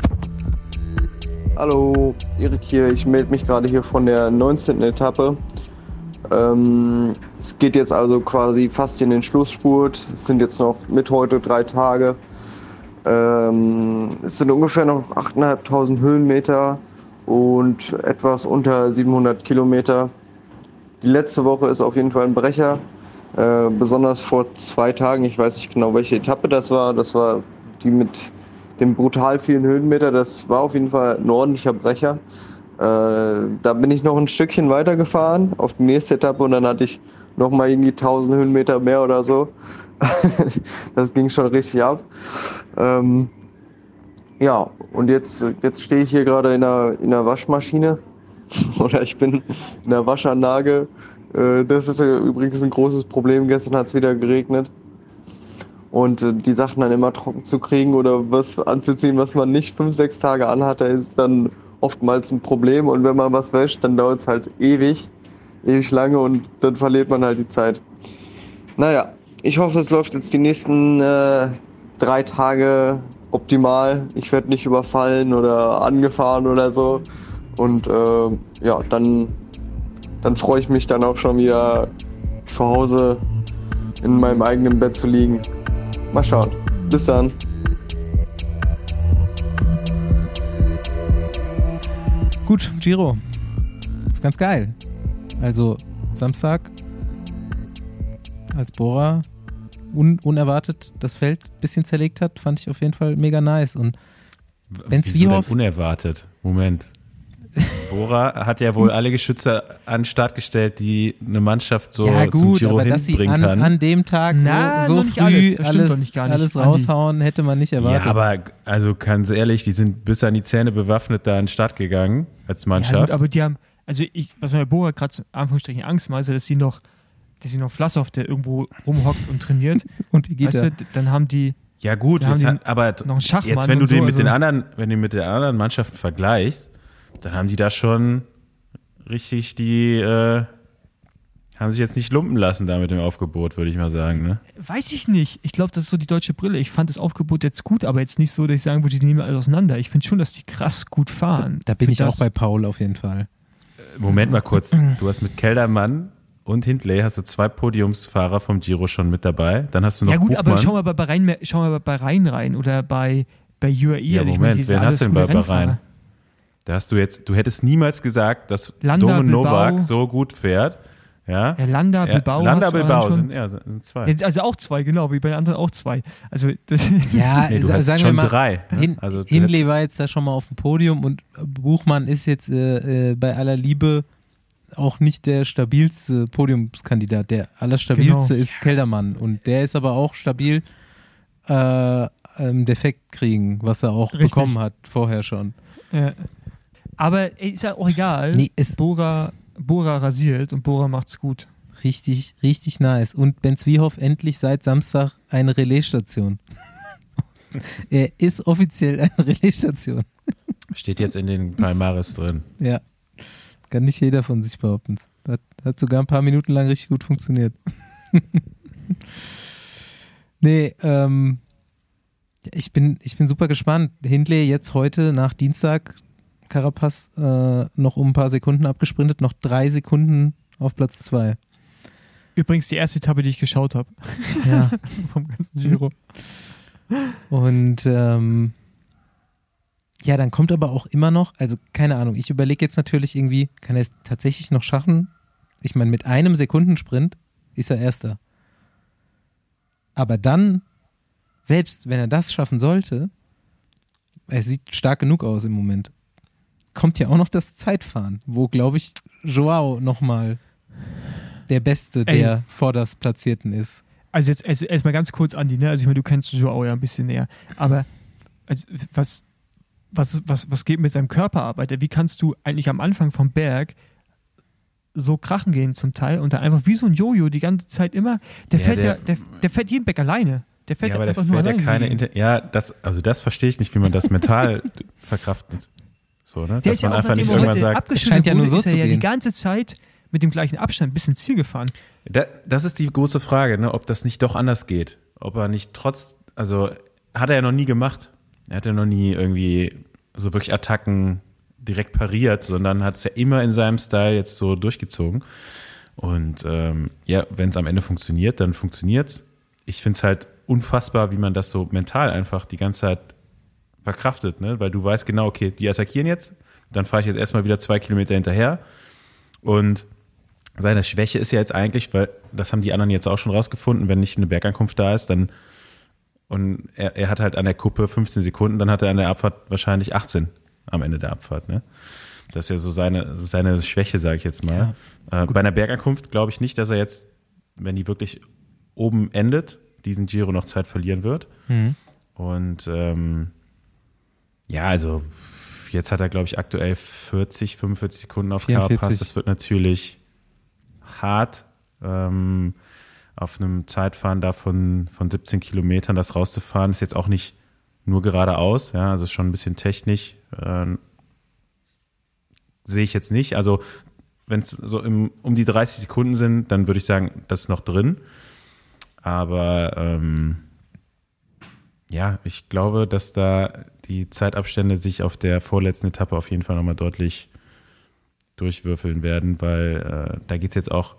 Hallo, Erik hier. Ich melde mich gerade hier von der neunzehnten Etappe. Ähm, es geht jetzt also quasi fast in den Schlussspurt. Es sind jetzt noch mit heute drei Tage. Ähm, es sind ungefähr noch achttausendfünfhundert Höhenmeter und etwas unter siebenhundert Kilometer. Die letzte Woche ist auf jeden Fall ein Brecher. Äh, besonders vor zwei Tagen, ich weiß nicht genau, welche Etappe das war. Das war die mit dem brutal vielen Höhenmeter. Das war auf jeden Fall ein ordentlicher Brecher. Äh, da bin ich noch ein Stückchen weiter gefahren auf die nächste Etappe und dann hatte ich noch mal irgendwie tausend Höhenmeter mehr oder so. Das ging schon richtig ab. Ähm, ja, und jetzt, jetzt stehe ich hier gerade in der, in der Waschmaschine oder ich bin in der Waschanlage. Äh, das ist übrigens ein großes Problem. Gestern hat es wieder geregnet. Und äh, die Sachen dann immer trocken zu kriegen oder was anzuziehen, was man nicht fünf, sechs Tage anhatte, ist dann oftmals ein Problem. Und wenn man was wäscht, dann dauert es halt ewig, ewig lange und dann verliert man halt die Zeit. Naja, ich hoffe, es läuft jetzt die nächsten äh, drei Tage optimal. Ich werde nicht überfallen oder angefahren oder so. Und äh, ja, dann, dann freue ich mich dann auch schon wieder zu Hause in meinem eigenen Bett zu liegen. Mal schauen. Bis dann. Gut, Giro. Ist ganz geil. Also Samstag als Bora un- unerwartet das Feld ein bisschen zerlegt hat, fand ich auf jeden Fall mega nice. Und Ben Zwiehoff... unerwartet? Moment. Bora hat ja wohl alle Geschütze an den Start gestellt, die eine Mannschaft so ja, gut, zum Giro aber dass sie hinbringen an, kann. an dem Tag Na, so, so noch früh nicht alles, das stimmt doch alles, nicht gar nicht, alles Andi. raushauen, hätte man nicht erwartet. Ja, aber also ganz ehrlich, die sind bis an die Zähne bewaffnet da an den Start gegangen als Mannschaft. Ja, gut, aber die haben, also ich, was mir bei Bora gerade zu Anführungsstrichen Angst macht, ist, dass sie noch, dass sie noch Vlasov, der irgendwo rumhockt und trainiert. Und die weißt du, dann haben die Ja gut, Da jetzt haben hat, aber noch einen Schachmann jetzt wenn du und so, den mit also- den anderen, wenn du mit den anderen Mannschaften vergleichst, dann haben die da schon richtig die äh, haben sich jetzt nicht lumpen lassen da mit dem Aufgebot, würde ich mal sagen, ne? Weiß ich nicht. Ich glaube, das ist so die deutsche Brille. Ich fand das Aufgebot jetzt gut, aber jetzt nicht so, dass ich sagen würde, die nehmen alles auseinander. Ich finde schon, dass die krass gut fahren. Da bin Für ich das, auch bei Paul auf jeden Fall. Moment mal kurz, du hast mit Keldermann und Hindley hast du zwei Podiumsfahrer vom Giro schon mit dabei. Dann hast du noch Ja gut, Buchmann. aber schau mal bei Bahrain, schau mal bei Bahrain rein oder bei, bei U A E. Ja, Also ich Moment, meine, die sind wen alles hast du denn gute bei Rennfahrer. Bahrain? Da hast du jetzt, du hättest niemals gesagt, dass Landa, Domen Bilbao. Novak so gut fährt. Ja, Ja, Landa, Ja, Bilbao. Landa, hast du Bilbao allein schon. sind, ja, sind zwei. Jetzt, also auch zwei, genau, wie bei den anderen auch zwei. Also das, Ja, Nee, du sa- hast sagen schon wir mal, drei. Ne? Hin, Also du Hindley hättest- war jetzt da schon mal auf dem Podium und Buchmann ist jetzt äh, äh, bei aller Liebe auch nicht der stabilste Podiumskandidat. Der allerstabilste Genau. ist Keldermann und der ist aber auch stabil äh, ähm, Defekt kriegen, was er auch Richtig. bekommen hat vorher schon. ja. Aber ey, ist ja auch egal. Nee, es- Bora, Bora rasiert und Bora macht's gut. Richtig, richtig nice. Und Ben Zwiehoff endlich seit Samstag eine Relaisstation. Er ist offiziell eine Relaisstation. Steht jetzt in den Palmares drin. Ja, kann nicht jeder von sich behaupten. Hat, hat sogar ein paar Minuten lang richtig gut funktioniert. Nee, ähm, ich bin, ich bin super gespannt. Hindley jetzt heute nach Dienstag, Carapaz äh, noch um ein paar Sekunden abgesprintet, noch drei Sekunden auf Platz zwei. Übrigens die erste Etappe, die ich geschaut habe Ja. vom ganzen Giro. Und ähm, ja, dann kommt aber auch immer noch, also keine Ahnung, ich überlege jetzt natürlich irgendwie, kann er es tatsächlich noch schaffen? Ich meine, mit einem Sekundensprint ist er Erster. Aber dann, selbst wenn er das schaffen sollte, er sieht stark genug aus im Moment, kommt ja auch noch das Zeitfahren, wo, glaube ich, Joao nochmal der Beste Ey. der vorderst Platzierten ist. Also jetzt erst, erst mal ganz kurz, Andi, ne? Also ich meine, du kennst Joao ja ein bisschen näher, aber also was, was, was, was geht mit seinem Körper ab? Alter? Wie kannst du eigentlich am Anfang vom Berg so krachen gehen zum Teil und dann einfach wie so ein Jojo die ganze Zeit immer, der Ja, fährt der- ja, der, der fährt jeden Berg alleine. Der fährt Ja, ja, aber der einfach nur fährt ja alleine. keine, gegen ihn. Inter ja, das, also das verstehe ich nicht, wie man das mental verkraftet. So, ne? Der Dass ist ja man auch, einfach nachdem nicht er irgendwann heute sagt, abgeschnitten scheint ja nur wurde, so ist er zu ja gehen. die ganze Zeit mit dem gleichen Abstand bis ins Ziel gefahren. Da, das ist die große Frage, ne, ob das nicht doch anders geht. Ob er nicht trotz, also hat er ja noch nie gemacht. er hat ja noch nie irgendwie so wirklich Attacken direkt pariert, sondern hat es ja immer in seinem Style jetzt so durchgezogen. Und ähm, ja, wenn es am Ende funktioniert, dann funktioniert's. Ich finde es halt unfassbar, wie man das so mental einfach die ganze Zeit verkraftet, ne? Weil du weißt genau, okay, die attackieren jetzt, dann fahre ich jetzt erstmal wieder zwei Kilometer hinterher. Und seine Schwäche ist ja jetzt eigentlich, weil das haben die anderen jetzt auch schon rausgefunden, wenn nicht eine Bergankunft da ist, dann und er, er hat halt an der Kuppe fünfzehn Sekunden, dann hat er an der Abfahrt wahrscheinlich achtzehn am Ende der Abfahrt, ne? Das ist ja so seine, seine Schwäche, sage ich jetzt mal. Ja, äh, bei einer Bergankunft glaube ich nicht, dass er jetzt, wenn die wirklich oben endet, diesen Giro noch Zeit verlieren wird. Mhm. Und ähm, ja, also jetzt hat er, glaube ich, aktuell vierzig, fünfundvierzig Sekunden auf Carapaz. Das wird natürlich hart, ähm, auf einem Zeitfahren da von, von siebzehn Kilometern das rauszufahren. Ist jetzt auch nicht nur geradeaus, ja, also schon ein bisschen technisch. Äh, sehe ich jetzt nicht. Also wenn es so im, um die dreißig Sekunden sind, dann würde ich sagen, das ist noch drin. Aber ähm, ja, ich glaube, dass da die Zeitabstände sich auf der vorletzten Etappe auf jeden Fall nochmal deutlich durchwürfeln werden, weil äh, da geht es jetzt auch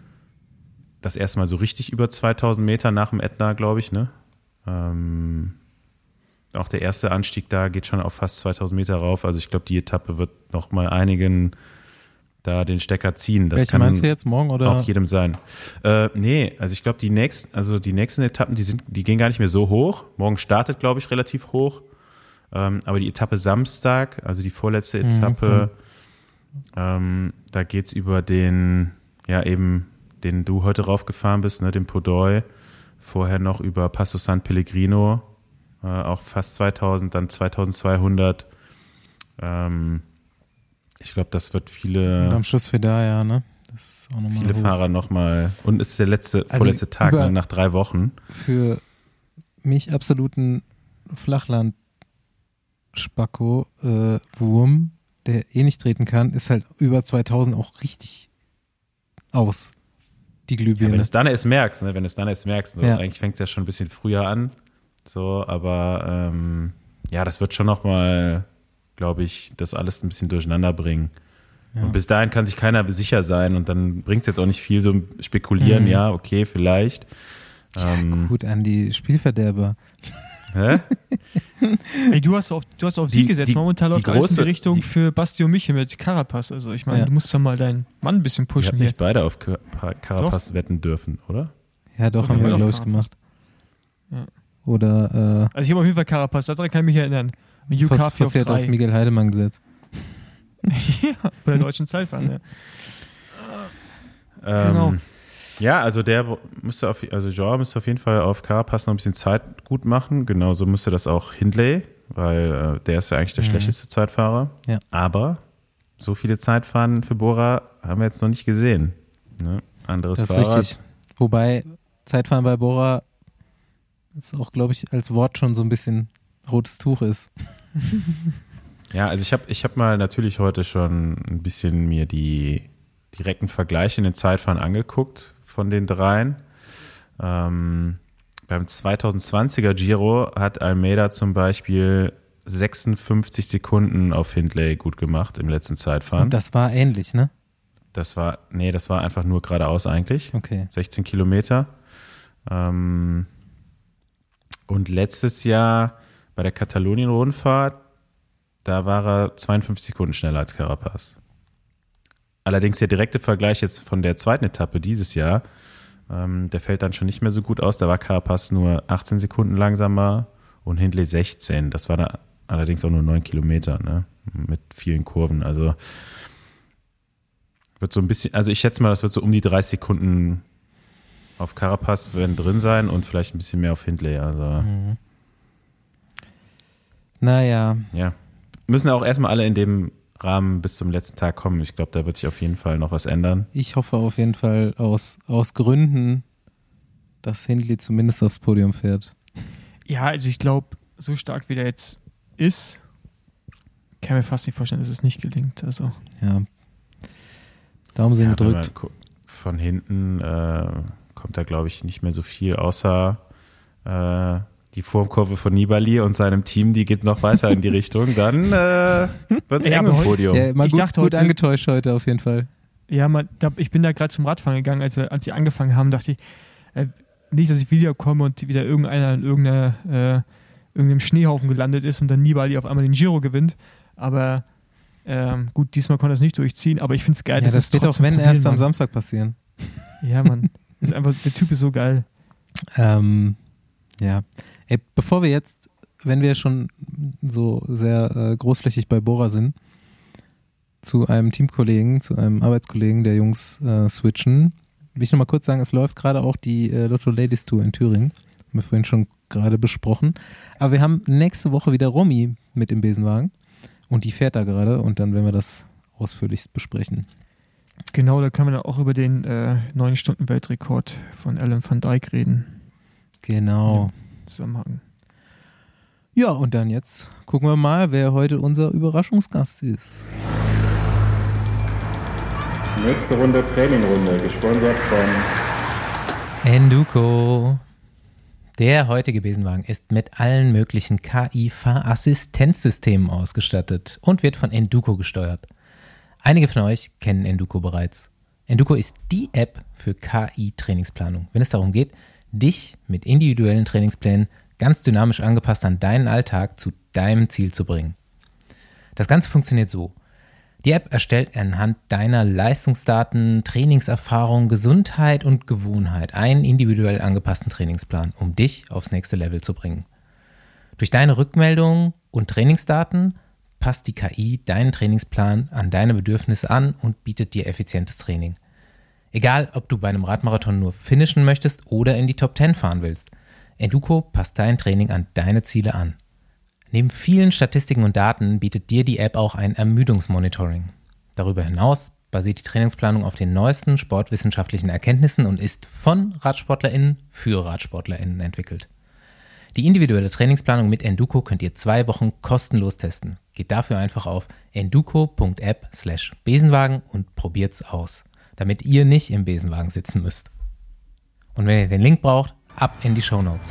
das erste Mal so richtig über zweitausend Meter nach dem Ätna, glaube ich, ne? Ähm, auch der erste Anstieg da geht schon auf fast zweitausend Meter rauf. Also ich glaube, die Etappe wird noch mal einigen da den Stecker ziehen. Das Welche kann meinst du jetzt, morgen oder? Auch jedem sein. Äh, nee, also ich glaube, die nächsten, also die nächsten Etappen, die sind, die gehen gar nicht mehr so hoch. Morgen startet, glaube ich, relativ hoch. Ähm, aber die Etappe Samstag, also die vorletzte Etappe, mhm. ähm, da geht's über den, ja eben, den du heute raufgefahren bist, ne, den Podoi. Vorher noch über Passo San Pellegrino, äh, auch fast zweitausend, dann zweitausendzweihundert. Ähm, ich glaube, das wird viele. Und am Schluss für da, ja, ne? Das ist auch nochmal viele hoch. Fahrer nochmal. Und es ist der letzte, also vorletzte Tag ne, nach drei Wochen. Für mich absoluten Flachland-Spacko-Wurm, äh, der eh nicht treten kann, ist halt über zweitausend auch richtig aus. Die Glühbirne. Ja, wenn du es dann erst merkst, ne? Wenn du es dann erst merkst, so, ja. Eigentlich fängt es ja schon ein bisschen früher an, so, aber ähm, ja, das wird schon nochmal, glaube ich, das alles ein bisschen durcheinander bringen. Ja. Und bis dahin kann sich keiner sicher sein und dann bringt es jetzt auch nicht viel so spekulieren, mhm. ja, okay, vielleicht. Ja, ähm, gut, an die Spielverderber. Hä? Ey, du hast auf, du hast auf die, Sieg gesetzt. Die, Momentan läuft alles in die Richtung die, für Basti und Michel mit Carapaz. Also ich meine, ja. du musst ja mal deinen Mann ein bisschen pushen. Wir haben nicht beide auf Carapaz wetten dürfen, oder? Ja, doch, haben wir, glaube ich, gemacht. Ja. Oder, äh, also ich habe auf jeden Fall Carapaz, daran kann ich mich erinnern. Fossi hat auf Miguel Heidemann gesetzt. Ja, bei der deutschen Zeitfahrt, ja. Ähm, genau. Ja, also der müsste auf, also Joao müsste auf jeden Fall auf Carapaz noch ein bisschen Zeit gut machen. Genauso müsste das auch Hindley, weil äh, der ist ja eigentlich der mhm. schlechteste Zeitfahrer. Ja. Aber so viele Zeitfahren für Bora haben wir jetzt noch nicht gesehen. Ne? Anderes das ist Fahrrad. Richtig. Wobei Zeitfahren bei Bora ist auch, glaube ich, als Wort schon so ein bisschen rotes Tuch ist. Ja, also ich habe ich hab mal natürlich heute schon ein bisschen mir die direkten Vergleiche in den Zeitfahren angeguckt von den dreien. Ähm, beim zweitausendzwanziger Giro hat Almeida zum Beispiel sechsundfünfzig Sekunden auf Hindley gut gemacht im letzten Zeitfahren. Und das war ähnlich, ne? Das war, nee, das war einfach nur geradeaus eigentlich. Okay. sechzehn Kilometer. Ähm, und letztes Jahr bei der Katalonien-Rundfahrt, da war er zweiundfünfzig Sekunden schneller als Carapaz. Allerdings der direkte Vergleich jetzt von der zweiten Etappe dieses Jahr, ähm, der fällt dann schon nicht mehr so gut aus. Da war Carapaz nur achtzehn Sekunden langsamer und Hindley sechzehn. Das war da allerdings auch nur neun Kilometer, ne? Mit vielen Kurven. Also wird so ein bisschen, also ich schätze mal, das wird so um die dreißig Sekunden auf Carapaz werden drin sein und vielleicht ein bisschen mehr auf Hindley. Also mhm. Naja. Ja. Müssen auch erstmal alle in dem Rahmen bis zum letzten Tag kommen. Ich glaube, da wird sich auf jeden Fall noch was ändern. Ich hoffe auf jeden Fall aus, aus Gründen, dass Hindley zumindest aufs Podium fährt. Ja, also ich glaube, so stark wie der jetzt ist, kann mir fast nicht vorstellen, dass es nicht gelingt. Also. Ja. Daumen sind ja, gedrückt. Von hinten äh, kommt da, glaube ich, nicht mehr so viel, außer äh, die Formkurve von Nibali und seinem Team, die geht noch weiter in die Richtung, dann äh, wird es Ja, eng aber im heute- Podium. Ja, mal Ich gut, dachte gut heute- angetäuscht heute auf jeden Fall. Ja, man, da, ich bin da gerade zum Radfahren gegangen, als, als sie angefangen haben, dachte ich, äh, nicht, dass ich wiederkomme und wieder irgendeiner in irgendeiner, äh, irgendeinem Schneehaufen gelandet ist und dann Nibali auf einmal den Giro gewinnt. Aber ähm, gut, diesmal konnte er es nicht durchziehen, aber ich finde es geil, Ja, dass das es wird auch, trotzdem wenn probieren, erst am Mann. Samstag passieren. Ja, Mann. Ist einfach, der Typ ist so geil. Ähm, ja. Ey, bevor wir jetzt, wenn wir schon so sehr äh, großflächig bei Bora sind, zu einem Teamkollegen, zu einem Arbeitskollegen der Jungs äh, switchen, will ich nochmal kurz sagen, es läuft gerade auch die äh, Lotto Ladies Tour in Thüringen. Haben wir vorhin schon gerade besprochen. Aber wir haben nächste Woche wieder Romy mit im Besenwagen und die fährt da gerade und dann werden wir das ausführlichst besprechen. Genau, da können wir dann auch über den äh, neun Stunden Weltrekord von Alan van Dijk reden. Genau. Zusammenhang. Ja, und dann jetzt gucken wir mal, wer heute unser Überraschungsgast ist. Nächste Runde Trainingrunde, gesponsert von Enduko. Der heutige Besenwagen ist mit allen möglichen K I-Fahrassistenzsystemen ausgestattet und wird von Enduko gesteuert. Einige von euch kennen Enduko bereits. Enduko ist die App für K I-Trainingsplanung, wenn es darum geht, dich mit individuellen Trainingsplänen ganz dynamisch angepasst an deinen Alltag zu deinem Ziel zu bringen. Das Ganze funktioniert so. Die App erstellt anhand deiner Leistungsdaten, Trainingserfahrung, Gesundheit und Gewohnheit einen individuell angepassten Trainingsplan, um dich aufs nächste Level zu bringen. Durch deine Rückmeldungen und Trainingsdaten passt die K I deinen Trainingsplan an deine Bedürfnisse an und bietet dir effizientes Training. Egal, ob du bei einem Radmarathon nur finishen möchtest oder in die Top zehn fahren willst, Enduko passt dein Training an deine Ziele an. Neben vielen Statistiken und Daten bietet dir die App auch ein Ermüdungsmonitoring. Darüber hinaus basiert die Trainingsplanung auf den neuesten sportwissenschaftlichen Erkenntnissen und ist von RadsportlerInnen für RadsportlerInnen entwickelt. Die individuelle Trainingsplanung mit Enduko könnt ihr zwei Wochen kostenlos testen. Geht dafür einfach auf enduko.app slash Besenwagen und probiert's aus, damit ihr nicht im Besenwagen sitzen müsst. Und wenn ihr den Link braucht, ab in die Shownotes.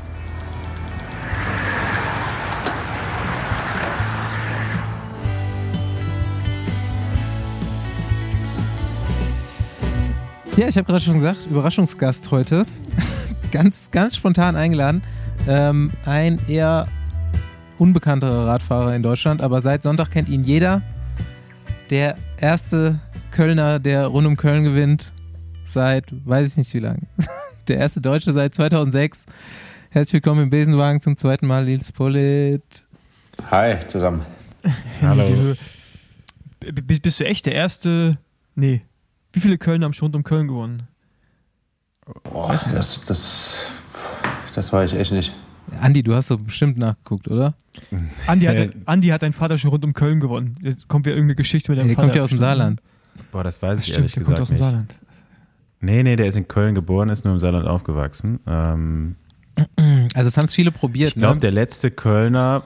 Ja, ich habe gerade schon gesagt, Überraschungsgast heute. ganz, ganz spontan eingeladen. Ähm, ein eher unbekannterer Radfahrer in Deutschland, aber seit Sonntag kennt ihn jeder. Der erste Kölner, der rund um Köln gewinnt, seit, weiß ich nicht wie lange. Der erste Deutsche seit zweitausendsechs. Herzlich willkommen im Besenwagen zum zweiten Mal, Nils Pollitt. Hi zusammen. Hallo. B- b- bist du echt der erste? Nee. Wie viele Kölner haben schon rund um Köln gewonnen? Boah, das, das, das weiß ich echt nicht. Andi, du hast doch bestimmt nachgeguckt, oder? Andi hat, Äh, Andi hat dein Vater schon rund um Köln gewonnen. Jetzt kommt wieder irgendeine Geschichte mit deinem Der Vater. kommt ja aus dem Saarland. Boah, das weiß ich Stimmt, ehrlich der gesagt kommt aus dem nicht. Saarland. Nee, nee, der ist in Köln geboren, ist nur im Saarland aufgewachsen. Ähm, Also es haben es viele probiert. ich glaube, ne? der letzte Kölner,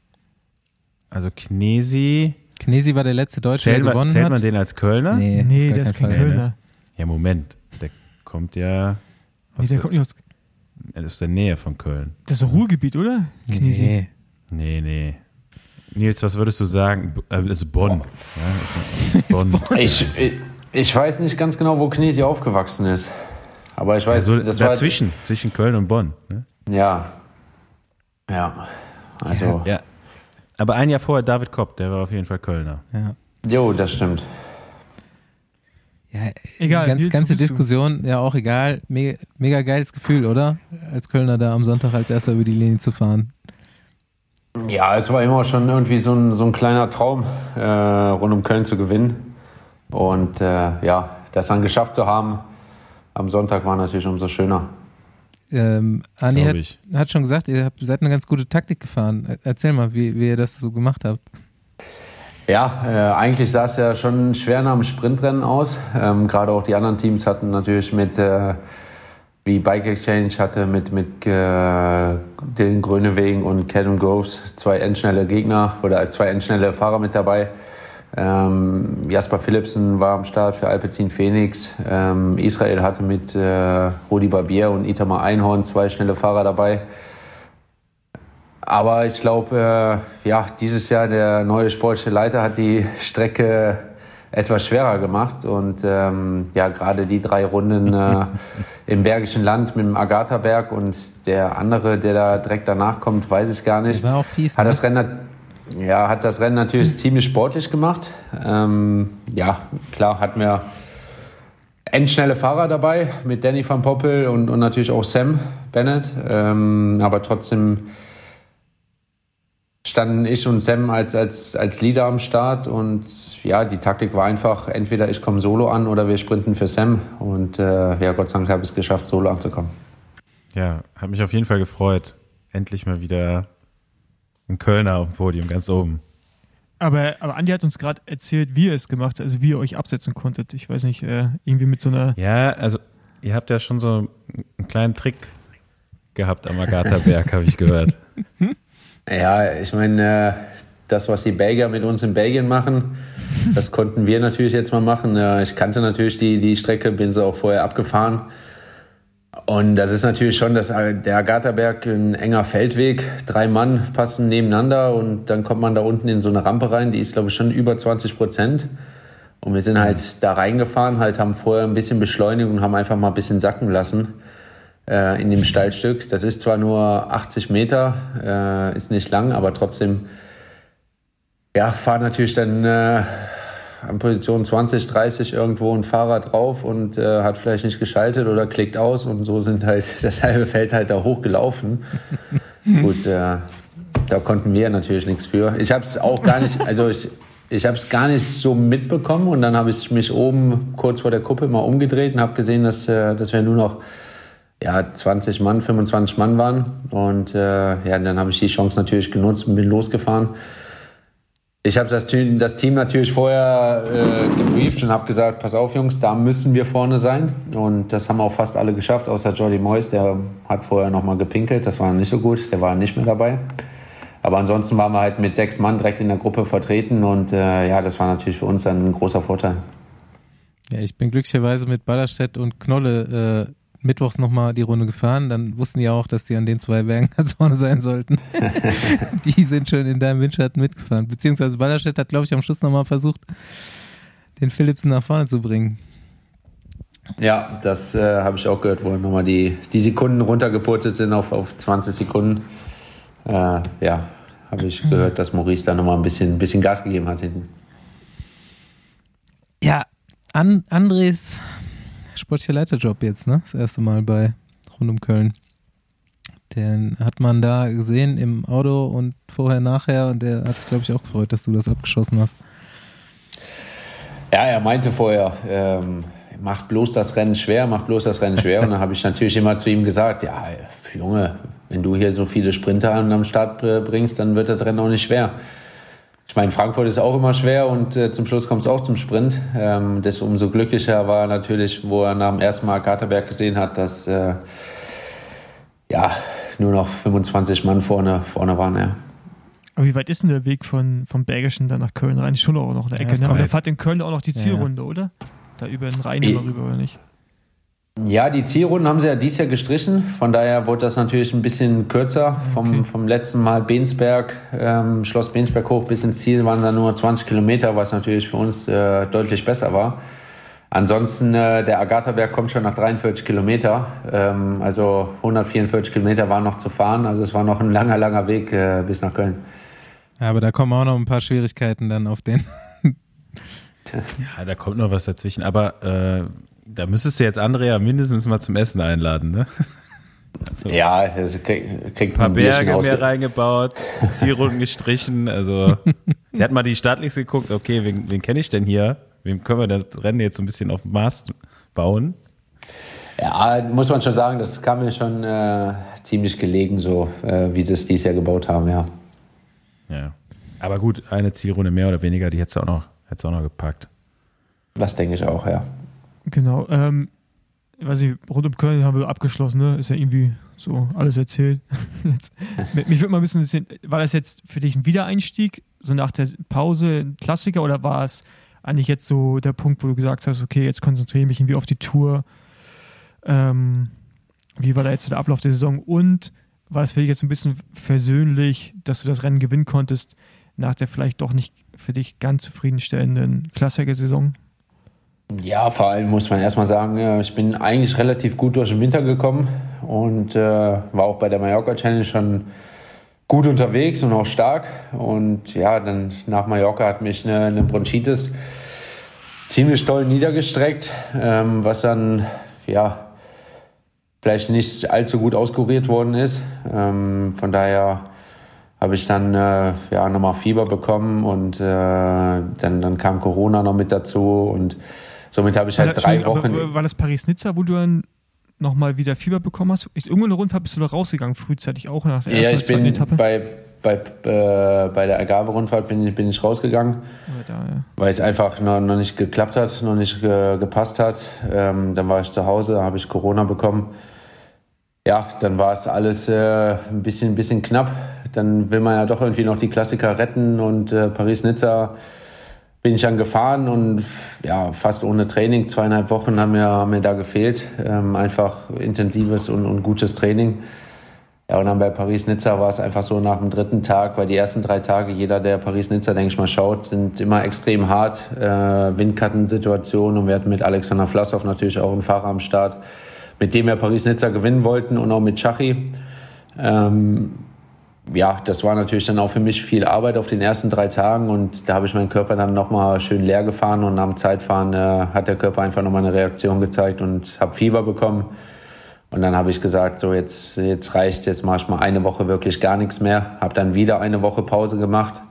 also Knesi, Knesi war der letzte Deutsche, zählt, der man, gewonnen zählt hat. man den als Kölner? Nee, Nee, auf gar der ist keinen kein Fall. Kölner. Ja, Moment, der kommt ja Nee, aus, der kommt nicht aus. der, aus der Nähe von Köln. Das ist Ruhrgebiet, oder? Knesi. Nee. Nee, nee. Nils, was würdest du sagen? B- äh, ist Bonn. Ja, ist, ist Bonn. Ich, ich, ich weiß nicht ganz genau, wo Knesi aufgewachsen ist. Aber ich weiß, Also das dazwischen, zwischen Köln und Bonn. Ne? war... Ja. Ja. Also... Ja. Aber ein Jahr vorher David Kopp, der war auf jeden Fall Kölner. Ja. Jo, das stimmt. Ja, Egal, ganz, Nils, ganze wo bist du? Diskussion, ja auch egal. Mega, mega geiles Gefühl, oder? Als Kölner da am Sonntag als erster über die Linie zu fahren. Ja, es war immer schon irgendwie so ein, so ein kleiner Traum, äh, rund um Köln zu gewinnen. Und äh, ja, das dann geschafft zu haben am Sonntag war natürlich umso schöner. Ähm, Andi Glaub hat, ich. hat schon gesagt, ihr habt, seid eine ganz gute Taktik gefahren. Er- Erzähl mal, wie, wie ihr das so gemacht habt. Ja, äh, eigentlich sah es ja schon schwer nach dem Sprintrennen aus. Ähm, Gerade auch die anderen Teams hatten natürlich mit, äh, wie Bike Exchange hatte, mit, mit äh, Dylan Groenewegen und Callum Groves zwei endschnelle Gegner oder zwei endschnelle Fahrer mit dabei. Ähm, Jasper Philipsen war am Start für Alpecin Phoenix. Ähm, Israel hatte mit äh, Rudi Barbier und Itamar Einhorn zwei schnelle Fahrer dabei. aber ich glaube, äh, ja, dieses Jahr der neue sportliche Leiter hat die Strecke etwas schwerer gemacht und ähm, ja, gerade die drei Runden äh, im Bergischen Land mit dem Agatha-Berg und der andere, der da direkt danach kommt, weiß ich gar nicht. Der war auch fies, hat ne? das Rennen, ja, hat das Rennen natürlich ziemlich sportlich gemacht. Ähm, ja, klar, hatten wir endschnelle Fahrer dabei mit Danny van Poppel und, und natürlich auch Sam Bennett, ähm, aber trotzdem standen ich und Sam als, als, als Leader am Start und ja, die Taktik war einfach, entweder ich komme solo an oder wir sprinten für Sam und äh, ja, Gott sei Dank habe ich es geschafft, solo anzukommen. Ja, hat mich auf jeden Fall gefreut. Endlich mal wieder ein Kölner auf dem Podium, ganz oben. Aber, aber Andi hat uns gerade erzählt, wie ihr es gemacht habt, also wie ihr euch absetzen konntet. Ich weiß nicht, äh, irgendwie mit so einer... Ja, also ihr habt ja schon so einen kleinen Trick gehabt am Agatha-Berg, habe ich gehört. Ja, ich meine, äh, das, was die Belgier mit uns in Belgien machen, das konnten wir natürlich jetzt mal machen. Äh, ich kannte natürlich die, die Strecke, bin sie auch vorher abgefahren. Und das ist natürlich schon, dass der Agatha-Berg ein enger Feldweg, drei Mann passen nebeneinander und dann kommt man da unten in so eine Rampe rein, die ist, glaube ich, schon über zwanzig Prozent. Und wir sind halt da reingefahren, halt haben vorher ein bisschen beschleunigt und haben einfach mal ein bisschen sacken lassen äh, in dem Steilstück. Das ist zwar nur achtzig Meter, äh, ist nicht lang, aber trotzdem, ja, fahren natürlich dann äh, an Position zwanzig, dreißig irgendwo ein Fahrer drauf und äh, hat vielleicht nicht geschaltet oder klickt aus und so sind halt das halbe Feld halt da hochgelaufen. Gut, äh, da konnten wir natürlich nichts für. Ich habe es auch gar nicht, also ich, ich habe es gar nicht so mitbekommen und dann habe ich mich oben kurz vor der Kuppe mal umgedreht und habe gesehen, dass, äh, dass wir nur noch ja, zwanzig Mann, fünfundzwanzig Mann waren und äh, ja, dann habe ich die Chance natürlich genutzt und bin losgefahren. Ich habe das, das Team natürlich vorher äh, gebrieft und habe gesagt, pass auf Jungs, da müssen wir vorne sein. Und das haben auch fast alle geschafft, außer Jordi Moyes, der hat vorher nochmal gepinkelt, das war nicht so gut, der war nicht mehr dabei. Aber ansonsten waren wir halt mit sechs Mann direkt in der Gruppe vertreten und äh, ja, das war natürlich für uns dann ein großer Vorteil. Ja, ich bin glücklicherweise mit Ballerstedt und Knolle äh, mittwochs nochmal die Runde gefahren, dann wussten die auch, dass die an den zwei Bergen ganz vorne sein sollten. Die sind schon in deinem Windschatten mitgefahren. Beziehungsweise Ballerstedt hat, glaube ich, am Schluss nochmal versucht, den Philipsen nach vorne zu bringen. Ja, das äh, habe ich auch gehört, wo nochmal die, die Sekunden runtergepurzelt sind auf, auf zwanzig Sekunden. Äh, ja, habe ich gehört, dass Maurice da nochmal ein bisschen, ein bisschen Gas gegeben hat hinten. Ja, An- Andres sportlicher Leiterjob jetzt, ne? Das erste Mal bei rund um Köln. Den hat man da gesehen im Auto und vorher, nachher und der hat sich, glaube ich, auch gefreut, dass du das abgeschossen hast. Ja, er meinte vorher, ähm, macht bloß das Rennen schwer, macht bloß das Rennen schwer. Und dann habe ich natürlich immer zu ihm gesagt, ja, Junge, wenn du hier so viele Sprinter am Start bringst, dann wird das Rennen auch nicht schwer. Ich meine, Frankfurt ist auch immer schwer und äh, zum Schluss kommt es auch zum Sprint. Ähm, das umso glücklicher war natürlich, wo er nach dem ersten Mal Agatha-Berg gesehen hat, dass äh, ja, nur noch fünfundzwanzig Mann vorne, vorne waren. Ja. Aber wie weit ist denn der Weg von, vom Bergischen dann nach Köln rein? Schon auch noch eine Ecke. Ja, ne? Aber da fährt in Köln auch noch die Zielrunde, ja, ja. Oder? Da über den Rhein immer rüber, oder nicht? Ja, die Zielrunden haben sie ja dieses Jahr gestrichen. Von daher wurde das natürlich ein bisschen kürzer. Vom, okay. vom letzten Mal Bensberg, ähm, Schloss Bensberg hoch bis ins Ziel waren dann nur zwanzig Kilometer, was natürlich für uns äh, deutlich besser war. Ansonsten, äh, der Agatha-Berg kommt schon nach dreiundvierzig Kilometer. Ähm, also hundertvierundvierzig Kilometer waren noch zu fahren. Also es war noch ein langer, langer Weg äh, bis nach Köln. Ja, aber da kommen auch noch ein paar Schwierigkeiten dann auf den. Ja, da kommt noch was dazwischen. Aber äh, da müsstest du jetzt Andrea mindestens mal zum Essen einladen, ne? Also, ja, das kriegt, kriegt ein paar Berge mehr reingebaut, Zielrunden gestrichen. Also, der hat mal die Startliste geguckt, okay, wen, wen kenne ich denn hier? Wem können wir das Rennen jetzt so ein bisschen auf dem Maß bauen? Ja, muss man schon sagen, das kam mir schon äh, ziemlich gelegen, so äh, wie sie es dieses Jahr gebaut haben, ja. Ja, aber gut, eine Zielrunde mehr oder weniger, die hättest du auch noch, hättest du auch noch gepackt. Das denke ich auch, ja. Genau, ähm, ich weiß nicht, rund um Köln haben wir abgeschlossen, ne? Ist ja irgendwie so alles erzählt. Jetzt, mich würde mal ein bisschen interessieren, war das jetzt für dich ein Wiedereinstieg, so nach der Pause ein Klassiker, oder war es eigentlich jetzt so der Punkt, wo du gesagt hast, okay, jetzt konzentriere ich mich irgendwie auf die Tour? Ähm, wie war da jetzt so der Ablauf der Saison? Und war es für dich jetzt ein bisschen versöhnlich, dass du das Rennen gewinnen konntest, nach der vielleicht doch nicht für dich ganz zufriedenstellenden Klassiker-Saison? Ja, vor allem muss man erstmal sagen, ich bin eigentlich relativ gut durch den Winter gekommen und äh, war auch bei der Mallorca Challenge schon gut unterwegs und auch stark. Und ja, dann nach Mallorca hat mich eine, eine Bronchitis ziemlich doll niedergestreckt, ähm, was dann ja vielleicht nicht allzu gut auskuriert worden ist. Ähm, von daher habe ich dann äh, ja nochmal Fieber bekommen und äh, dann, dann kam Corona noch mit dazu und somit habe ich halt war drei Wochen... Aber war das Paris-Nizza, wo du dann nochmal wieder Fieber bekommen hast? Irgendwo eine Rundfahrt bist du da rausgegangen, frühzeitig auch nach der ersten ja, ich oder zweiten bin Etappe? Bei, bei, äh, bei der Algarve-Rundfahrt bin, bin ich rausgegangen, ja, da, ja. weil es einfach noch, noch nicht geklappt hat, noch nicht äh, gepasst hat. Ähm, dann war ich zu Hause, habe ich Corona bekommen. Ja, dann war es alles äh, ein bisschen, ein bisschen knapp. Dann will man ja doch irgendwie noch die Klassiker retten und äh, Paris-Nizza bin ich dann gefahren und ja, fast ohne Training. Zweieinhalb Wochen haben mir, haben mir da gefehlt. Ähm, einfach intensives und, und gutes Training. Ja, und dann bei Paris-Nizza war es einfach so nach dem dritten Tag, weil die ersten drei Tage, jeder, der Paris-Nizza, denke ich mal, schaut, sind immer extrem hart. Äh, Windkattensituation und wir hatten mit Alexander Vlasov natürlich auch einen Fahrer am Start, mit dem wir Paris-Nizza gewinnen wollten und auch mit Chachi. Ähm, ja, das war natürlich dann auch für mich viel Arbeit auf den ersten drei Tagen und da habe ich meinen Körper dann nochmal schön leer gefahren und am Zeitfahren äh, hat der Körper einfach nochmal eine Reaktion gezeigt und habe Fieber bekommen. Und dann habe ich gesagt, so jetzt, jetzt reicht's, jetzt mache ich mal eine Woche wirklich gar nichts mehr. Habe dann wieder eine Woche Pause gemacht,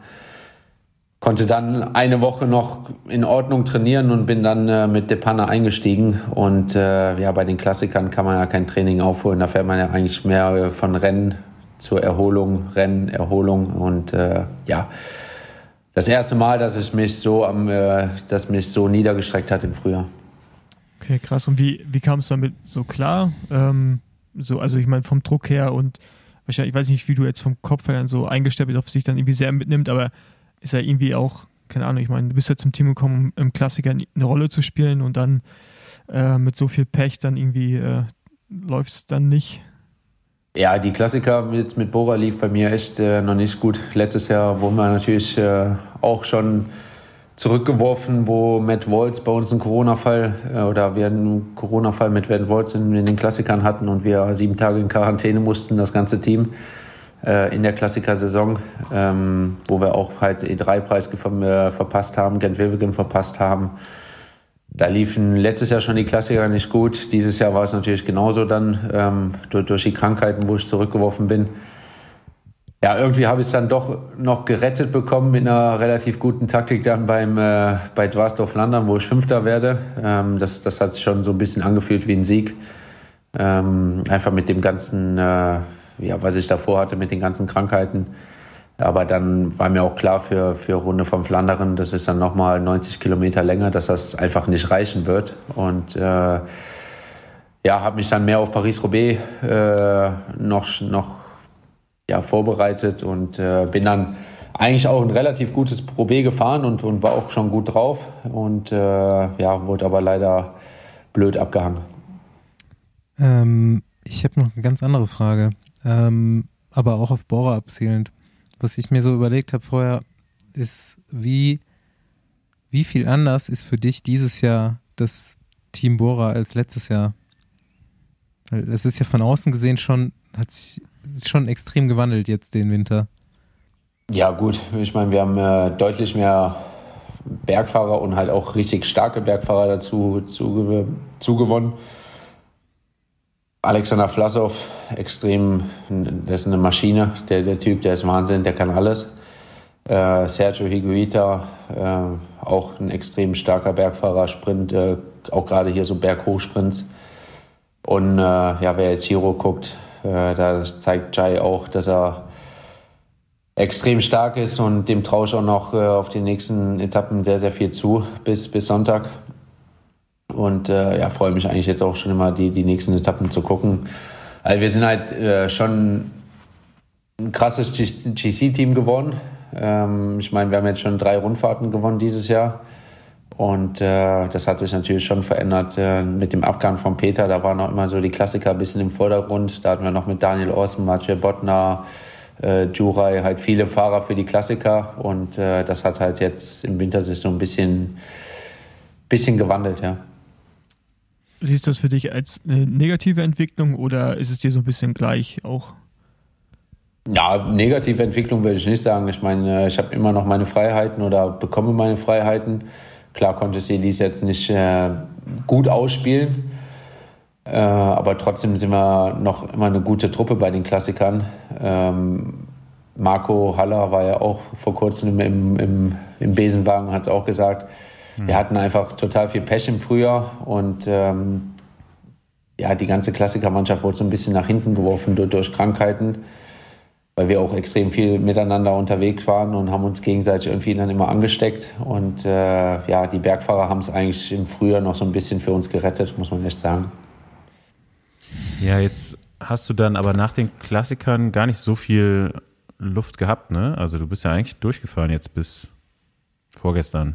konnte dann eine Woche noch in Ordnung trainieren und bin dann äh, mit Depanne eingestiegen. Und äh, ja, bei den Klassikern kann man ja kein Training aufholen, da fährt man ja eigentlich mehr von Rennen zur Erholung, Rennen, Erholung und äh, ja, das erste Mal, dass ich mich so am, äh, dass mich so niedergestreckt hat im Frühjahr. Okay, krass. Und wie, wie kam es damit so klar? Ähm, so, also ich meine vom Druck her und wahrscheinlich, ich weiß nicht, wie du jetzt vom Kopf her dann so eingestellt bist, ob es dich dann irgendwie sehr mitnimmt, aber ist ja irgendwie auch, keine Ahnung, ich meine, du bist ja zum Team gekommen, um im Klassiker eine Rolle zu spielen und dann äh, mit so viel Pech dann irgendwie äh, läuft es dann nicht. Ja, die Klassiker mit, mit Bora lief bei mir echt äh, noch nicht gut. Letztes Jahr wurden wir natürlich äh, auch schon zurückgeworfen, wo Matt Woltz bei uns einen Corona-Fall äh, oder wir einen Corona-Fall mit Matt Woltz in, in den Klassikern hatten und wir sieben Tage in Quarantäne mussten, das ganze Team äh, in der Klassiker-Saison, ähm, wo wir auch halt E drei Preis äh, verpasst haben, Gent-Wevelgem verpasst haben. Da liefen letztes Jahr schon die Klassiker nicht gut. Dieses Jahr war es natürlich genauso dann, ähm, durch, durch die Krankheiten, wo ich zurückgeworfen bin. Ja, irgendwie habe ich es dann doch noch gerettet bekommen mit einer relativ guten Taktik dann beim äh, bei Dwarsdorf-Flandern, wo ich Fünfter werde. Ähm, das, das hat sich schon so ein bisschen angefühlt wie ein Sieg. Ähm, einfach mit dem ganzen, äh, ja, was ich davor hatte, mit den ganzen Krankheiten. Aber dann war mir auch klar für, für Runde vom Flandern, das ist dann nochmal neunzig Kilometer länger, dass das einfach nicht reichen wird. Und äh, ja, habe mich dann mehr auf Paris-Roubaix äh, noch, noch ja, vorbereitet und äh, bin dann eigentlich auch ein relativ gutes Roubaix gefahren und, und war auch schon gut drauf. Und äh, ja, wurde aber leider blöd abgehangen. Ähm, ich habe noch eine ganz andere Frage, ähm, aber auch auf Bora abzielend. Was ich mir so überlegt habe vorher, ist, wie, wie viel anders ist für dich dieses Jahr das Team Bora als letztes Jahr? Weil es ist ja von außen gesehen schon, hat sich schon extrem gewandelt jetzt den Winter. Ja gut, ich meine, wir haben äh, deutlich mehr Bergfahrer und halt auch richtig starke Bergfahrer dazu zuge- zugewonnen. Alexander Vlasov, extrem, der ist eine Maschine, der, der Typ, der ist Wahnsinn, der kann alles. Äh, Sergio Higuita, äh, auch ein extrem starker Bergfahrer, Sprint, äh, auch gerade hier so Berghochsprints. Und äh, ja, wer jetzt Giro guckt, äh, da zeigt Jai auch, dass er extrem stark ist und dem traue ich auch noch äh, auf den nächsten Etappen sehr, sehr viel zu, bis, bis Sonntag. Und äh, ja, freue mich eigentlich jetzt auch schon immer, die, die nächsten Etappen zu gucken. Also wir sind halt äh, schon ein krasses G C-Team geworden. Ähm, ich meine, wir haben jetzt schon drei Rundfahrten gewonnen dieses Jahr. Und äh, das hat sich natürlich schon verändert äh, mit dem Abgang von Peter. Da waren noch immer so die Klassiker ein bisschen im Vordergrund. Da hatten wir noch mit Daniel Orsen, Matej Bodnar, äh, Juraj halt viele Fahrer für die Klassiker. Und äh, das hat halt jetzt im Wintersaison ein bisschen, bisschen gewandelt, ja. Siehst du das für dich als eine negative Entwicklung oder ist es dir so ein bisschen gleich auch? Ja, negative Entwicklung würde ich nicht sagen. Ich meine, ich habe immer noch meine Freiheiten oder bekomme meine Freiheiten. Klar konnte sie dies jetzt nicht äh, gut ausspielen, äh, aber trotzdem sind wir noch immer eine gute Truppe bei den Klassikern. Ähm, Marco Haller war ja auch vor kurzem im, im, im Besenwagen, hat es auch gesagt. Mhm. Wir hatten einfach total viel Pech im Frühjahr und ähm, ja, die ganze Klassikermannschaft wurde so ein bisschen nach hinten geworfen durch, durch Krankheiten, weil wir auch extrem viel miteinander unterwegs waren und haben uns gegenseitig irgendwie dann immer angesteckt. Und äh, ja, die Bergfahrer haben es eigentlich im Frühjahr noch so ein bisschen für uns gerettet, muss man echt sagen. Ja, jetzt hast du dann aber nach den Klassikern gar nicht so viel Luft gehabt, ne? Also du bist ja eigentlich durchgefahren jetzt bis vorgestern.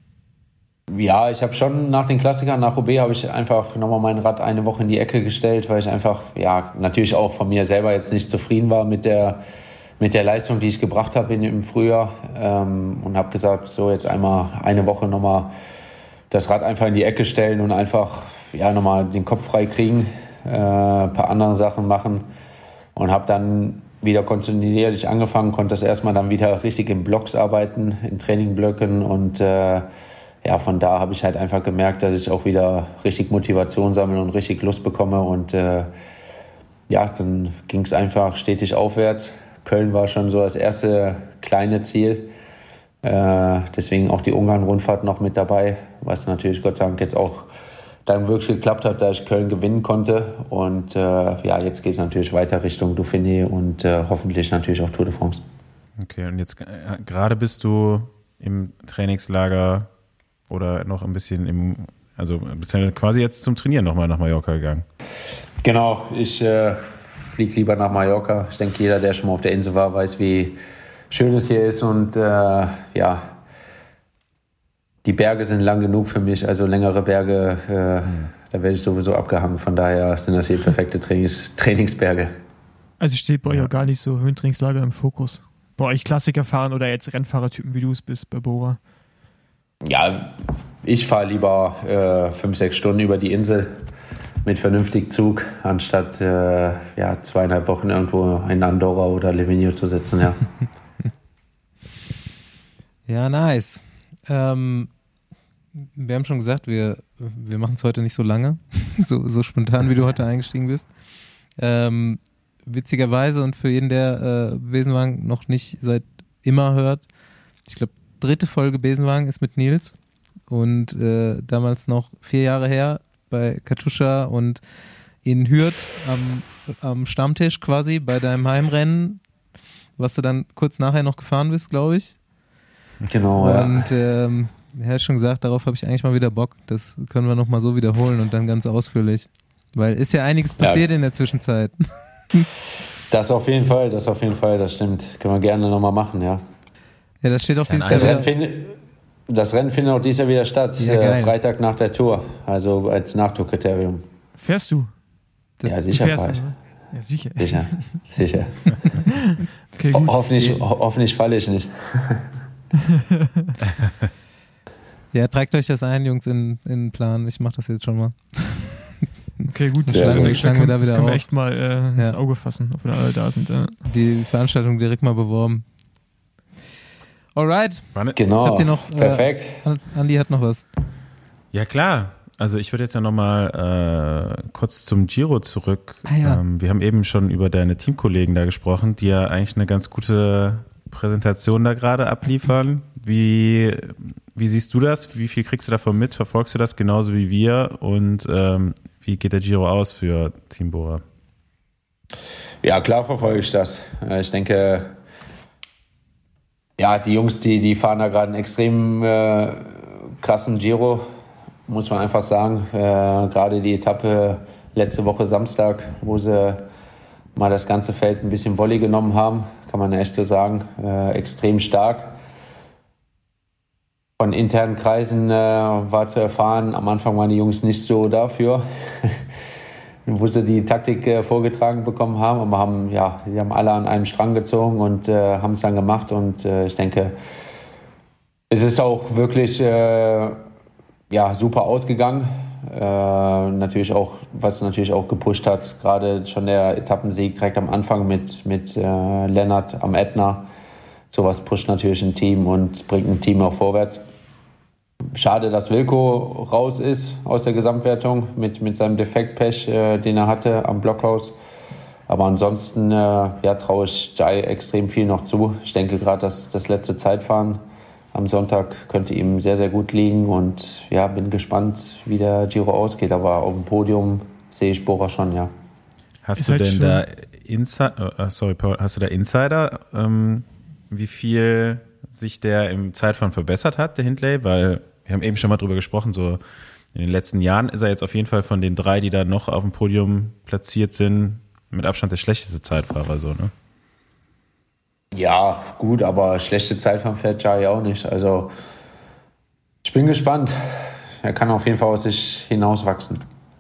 Ja, ich habe schon nach den Klassikern, nach Roubaix, habe ich einfach nochmal mein Rad eine Woche in die Ecke gestellt, weil ich einfach, ja, natürlich auch von mir selber jetzt nicht zufrieden war mit der, mit der Leistung, die ich gebracht habe im Frühjahr ähm, und habe gesagt, so jetzt einmal eine Woche nochmal das Rad einfach in die Ecke stellen und einfach, ja, nochmal den Kopf frei kriegen, äh, ein paar andere Sachen machen und habe dann wieder kontinuierlich angefangen, konnte das erstmal dann wieder richtig in Blocks arbeiten, in Trainingblöcken und äh, ja, von da habe ich halt einfach gemerkt, dass ich auch wieder richtig Motivation sammle und richtig Lust bekomme. Und äh, ja, dann ging es einfach stetig aufwärts. Köln war schon so das erste kleine Ziel. Äh, deswegen auch die Ungarn-Rundfahrt noch mit dabei, was natürlich Gott sei Dank jetzt auch dann wirklich geklappt hat, da ich Köln gewinnen konnte. Und äh, ja, jetzt geht es natürlich weiter Richtung Dauphiné und äh, hoffentlich natürlich auch Tour de France. Okay, und jetzt äh, gerade bist du im Trainingslager oder noch ein bisschen im, also bist ja quasi jetzt zum Trainieren nochmal nach Mallorca gegangen. Genau, ich äh, fliege lieber nach Mallorca. Ich denke, jeder, der schon mal auf der Insel war, weiß, wie schön es hier ist. Und äh, ja, die Berge sind lang genug für mich, also längere Berge, äh, mhm. da werde ich sowieso abgehangen. Von daher sind das hier perfekte Trainings, Trainingsberge. Also steht bei euch Ja. auch gar nicht so Höhentrainingslager im Fokus. Bei euch Klassiker fahren oder jetzt Rennfahrertypen, wie du es bist bei Bora? Ja, ich fahre lieber äh, fünf, sechs Stunden über die Insel mit vernünftig Zug, anstatt äh, ja, zweieinhalb Wochen irgendwo in Andorra oder Livigno zu sitzen. Ja, Ja, nice. Ähm, wir haben schon gesagt, wir, wir machen es heute nicht so lange, so, so spontan, wie du heute eingestiegen bist. Ähm, witzigerweise und für jeden, der äh, Besenwagen noch nicht seit immer hört, ich glaube, dritte Folge Besenwagen ist mit Nils und äh, damals noch vier Jahre her bei Katusha und in Hürth am, am Stammtisch quasi bei deinem Heimrennen, was du dann kurz nachher noch gefahren bist, glaube ich. genau. Und ja. ähm, er hat schon gesagt, darauf habe ich eigentlich mal wieder Bock. Das können wir nochmal so wiederholen und dann ganz ausführlich. Weil ist ja einiges passiert ja. in der Zwischenzeit. Das auf jeden Fall, das auf jeden Fall, das stimmt. Können wir gerne nochmal machen, ja. Ja, das steht auch dieses Das Jahr Rennen, wieder. findet, das Rennen findet auch dieses Jahr wieder statt. Ja, äh, geil. Freitag nach der Tour, also als Nachtourkriterium. Fährst du? Das Ja, sicher Fährst fahr du, ich. ne? Ja, sicher. Sicher, sicher. Okay, Ho gut. hoffentlich, ho hoffentlich falle ich nicht. Ja, tragt euch das ein, Jungs, in, in den Plan. Ich mache das jetzt schon mal. Okay, gut. Sehr Schlagen gut. wir, Das schlagen wir können, da das wieder können wir auf. echt mal äh, ins Ja. Auge fassen, ob wir alle da sind. Ja. Die Veranstaltung direkt mal beworben. Alright. Genau, Habt ihr noch, äh, perfekt. Andi hat noch was. Ja, klar. Also ich würde jetzt ja nochmal äh, kurz zum Giro zurück. Ah, ja. Ähm, wir haben eben schon über deine Teamkollegen da gesprochen, die ja eigentlich eine ganz gute Präsentation da gerade abliefern. Wie, wie siehst du das? Wie viel kriegst du davon mit? Verfolgst du das genauso wie wir? Und ähm, wie geht der Giro aus für Team Bora? Ja, klar verfolge ich das. Äh, Ich denke, ja, die Jungs, die, die fahren da gerade einen extrem äh, krassen Giro, muss man einfach sagen. Äh, gerade die Etappe letzte Woche Samstag, wo sie mal das ganze Feld ein bisschen Volley genommen haben, kann man echt so sagen, äh, extrem stark. von internen Kreisen äh, war zu erfahren, am Anfang waren die Jungs nicht so dafür, wo sie die Taktik äh, vorgetragen bekommen haben, aber haben, ja, die haben alle an einem Strang gezogen und äh, haben es dann gemacht und äh, ich denke, es ist auch wirklich äh, ja, super ausgegangen. Äh, natürlich auch, was natürlich auch gepusht hat, gerade schon der Etappensieg direkt am Anfang mit, mit äh, Lennart am Ätna. Sowas pusht natürlich ein Team und bringt ein Team auch vorwärts. Schade, dass Wilco raus ist aus der Gesamtwertung mit, mit seinem Defektpech, äh, den er hatte am Blockhaus. Aber ansonsten äh, ja, traue ich Jai extrem viel noch zu. Ich denke gerade, dass das letzte Zeitfahren am Sonntag könnte ihm sehr, sehr gut liegen. Und ja, bin gespannt, wie der Giro ausgeht. Aber auf dem Podium sehe ich Bora schon, ja. Hast Ist du halt denn schön. da Insider, uh, sorry Paul, hast du da Insider, ähm, wie viel sich der im Zeitfahren verbessert hat, der Hindley? Weil wir haben eben schon mal drüber gesprochen, so in den letzten Jahren ist er jetzt auf jeden Fall von den drei, die da noch auf dem Podium platziert sind, mit Abstand der schlechteste Zeitfahrer, so, ne? Ja, gut, aber schlechte Zeitfahren fährt Jai auch nicht. Also ich bin gespannt. Er kann auf jeden Fall aus sich hinauswachsen.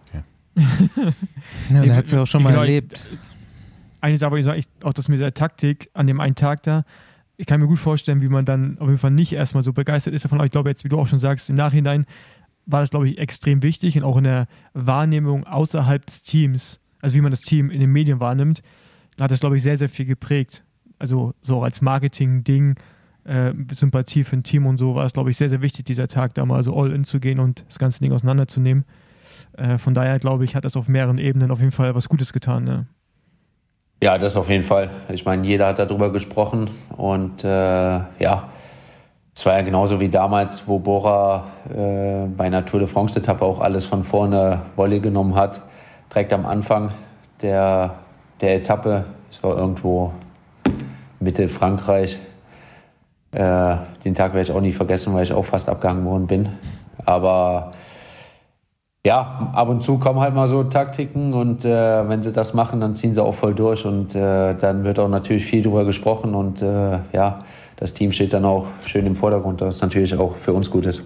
Ja, und er hat es ja auch schon mal Genau, erlebt. Eine Sache, ich sage, auch das mit der Taktik an dem einen Tag da, ich kann mir gut vorstellen, wie man dann auf jeden Fall nicht erstmal so begeistert ist davon. Aber ich glaube jetzt, wie du auch schon sagst, im Nachhinein war das, glaube ich, extrem wichtig und auch in der Wahrnehmung außerhalb des Teams, also wie man das Team in den Medien wahrnimmt, hat das, glaube ich, sehr, sehr viel geprägt. Also so als Marketing-Ding, äh, Sympathie für ein Team und so war es, glaube ich, sehr, sehr wichtig, dieser Tag da mal so all in zu gehen und das ganze Ding auseinanderzunehmen. Äh, von daher, glaube ich, hat das auf mehreren Ebenen auf jeden Fall was Gutes getan. Ne? Ja, das auf jeden Fall. Ich meine, jeder hat darüber gesprochen und äh, ja, es war ja genauso wie damals, wo Bora äh, bei einer Tour de France-Etappe auch alles von vorne Volley genommen hat, direkt am Anfang der, der Etappe. Es war irgendwo Mitte Frankreich. Äh, den Tag werde ich auch nie vergessen, weil ich auch fast abgehangen worden bin. Aber ja, ab und zu kommen halt mal so Taktiken und äh, wenn sie das machen, dann ziehen sie auch voll durch und äh, dann wird auch natürlich viel drüber gesprochen und äh, ja, das Team steht dann auch schön im Vordergrund, was natürlich auch für uns gut ist.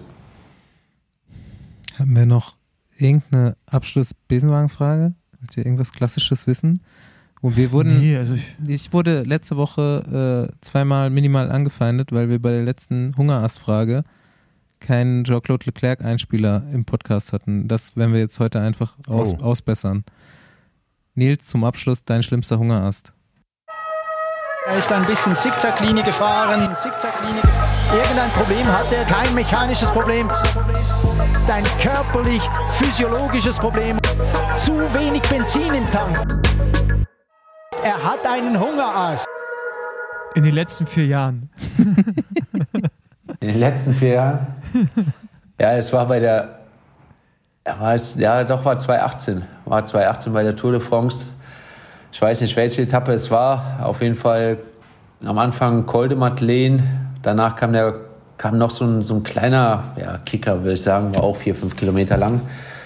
Haben wir noch irgendeine Abschluss-Besenwagen-Frage? Wollt ihr irgendwas Klassisches wissen? Und wir wurden, Nee, also ich, ich wurde letzte Woche äh, zweimal minimal angefeindet, weil wir bei der letzten Hungerast-Frage keinen Jean-Claude Leclerc-Einspieler im Podcast hatten. Das werden wir jetzt heute einfach aus, Oh. ausbessern. Nils, zum Abschluss dein schlimmster Hungerast. Er ist ein bisschen Zickzacklinie gefahren. Zickzacklinie. Irgendein Problem hat er, kein mechanisches Problem. Ein körperlich, physiologisches Problem. Zu wenig Benzin im Tank. Er hat einen Hungerast. in den letzten vier Jahren. In den letzten vier Jahren? Ja, es war bei der, ja, war es, ja doch, war zwanzig achtzehn. War zwanzig achtzehn bei der Tour de France. Ich weiß nicht, welche Etappe es war. Auf jeden Fall am Anfang Col de Madeleine. Danach kam, der, kam noch so ein, so ein kleiner ja, Kicker, würde ich sagen, war auch vier, fünf Kilometer lang.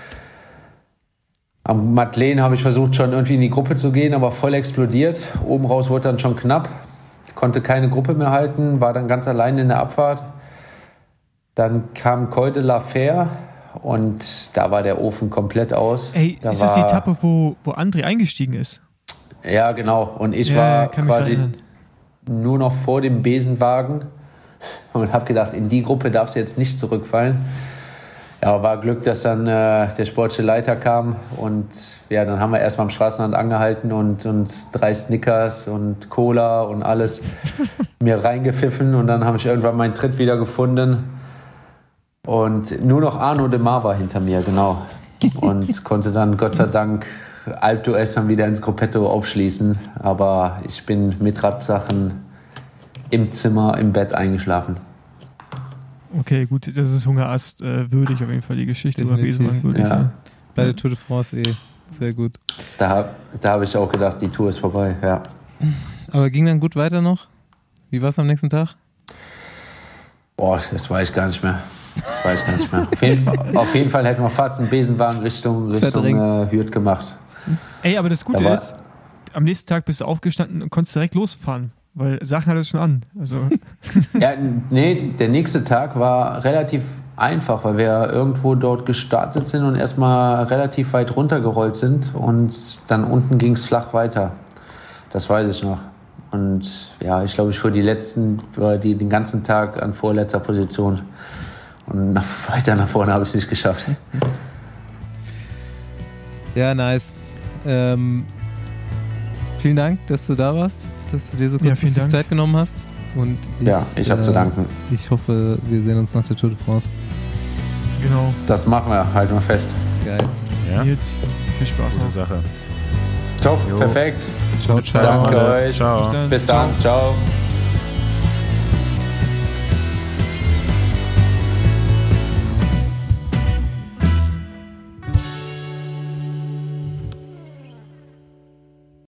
Am Madeleine habe ich versucht, schon irgendwie in die Gruppe zu gehen, aber voll explodiert. Oben raus wurde dann schon knapp. Konnte keine Gruppe mehr halten, war dann ganz allein in der Abfahrt. Dann kam Col de la Fère und da war der Ofen komplett aus. Ey, da ist war, das die Etappe, wo, wo André eingestiegen ist? Ja, genau. Und ich Ja, war kann mich quasi erinnern. nur noch vor dem Besenwagen und habe gedacht, in die Gruppe darfst du jetzt nicht zurückfallen. Ja, war Glück, dass dann äh, der sportliche Leiter kam und ja, dann haben wir erstmal am Straßenrand angehalten und, und drei Snickers und Cola und alles mir reingepfiffen und dann habe ich irgendwann meinen Tritt wieder gefunden und nur noch Arnaud Démare war hinter mir, genau. Und konnte dann Gott sei Dank Alpe d'Huez dann wieder ins Gruppetto aufschließen, aber ich bin mit Radsachen im Zimmer, im Bett eingeschlafen. Okay, gut, das ist Hungerast äh, würdig auf jeden Fall, die Geschichte über Definitiv. Besenwagen würdig. Ja. Ja. Bei der Tour de France eh. Sehr gut. Da, da habe ich auch gedacht, die Tour ist vorbei, ja. Aber ging dann gut weiter noch? Wie war es am nächsten Tag? Boah, das weiß ich gar nicht mehr. Das weiß ich gar nicht mehr. Auf jeden, auf jeden Fall hätten wir fast einen Besenwagen Richtung, Richtung äh, Hürth gemacht. Ey, aber das Gute Da war- ist, am nächsten Tag bist du aufgestanden und konntest direkt losfahren. Weil Sachen hat es schon an. Also. Ja, nee, der nächste Tag war relativ einfach, weil wir irgendwo dort gestartet sind und erstmal relativ weit runtergerollt sind und dann unten ging es flach weiter. Das weiß ich noch. Und ja, ich glaube, ich fuhr die letzten, die, den ganzen Tag an vorletzter Position. Und nach, weiter nach vorne habe ich es nicht geschafft. Ja, nice. Ähm, vielen Dank, dass du da warst, dass du dir so kurzfristig ja, Zeit genommen hast. Und ich, ja, ich habe äh, zu danken. Ich hoffe, wir sehen uns nach der Tour de France. Genau. Das machen wir, halten wir fest. Geil. Ja. Jetzt viel Spaß Gute noch. Sache. Top, jo. Perfekt. Ciao, ciao. Danke euch. Ciao. Bis dann. Bis dann. Ciao. Ciao.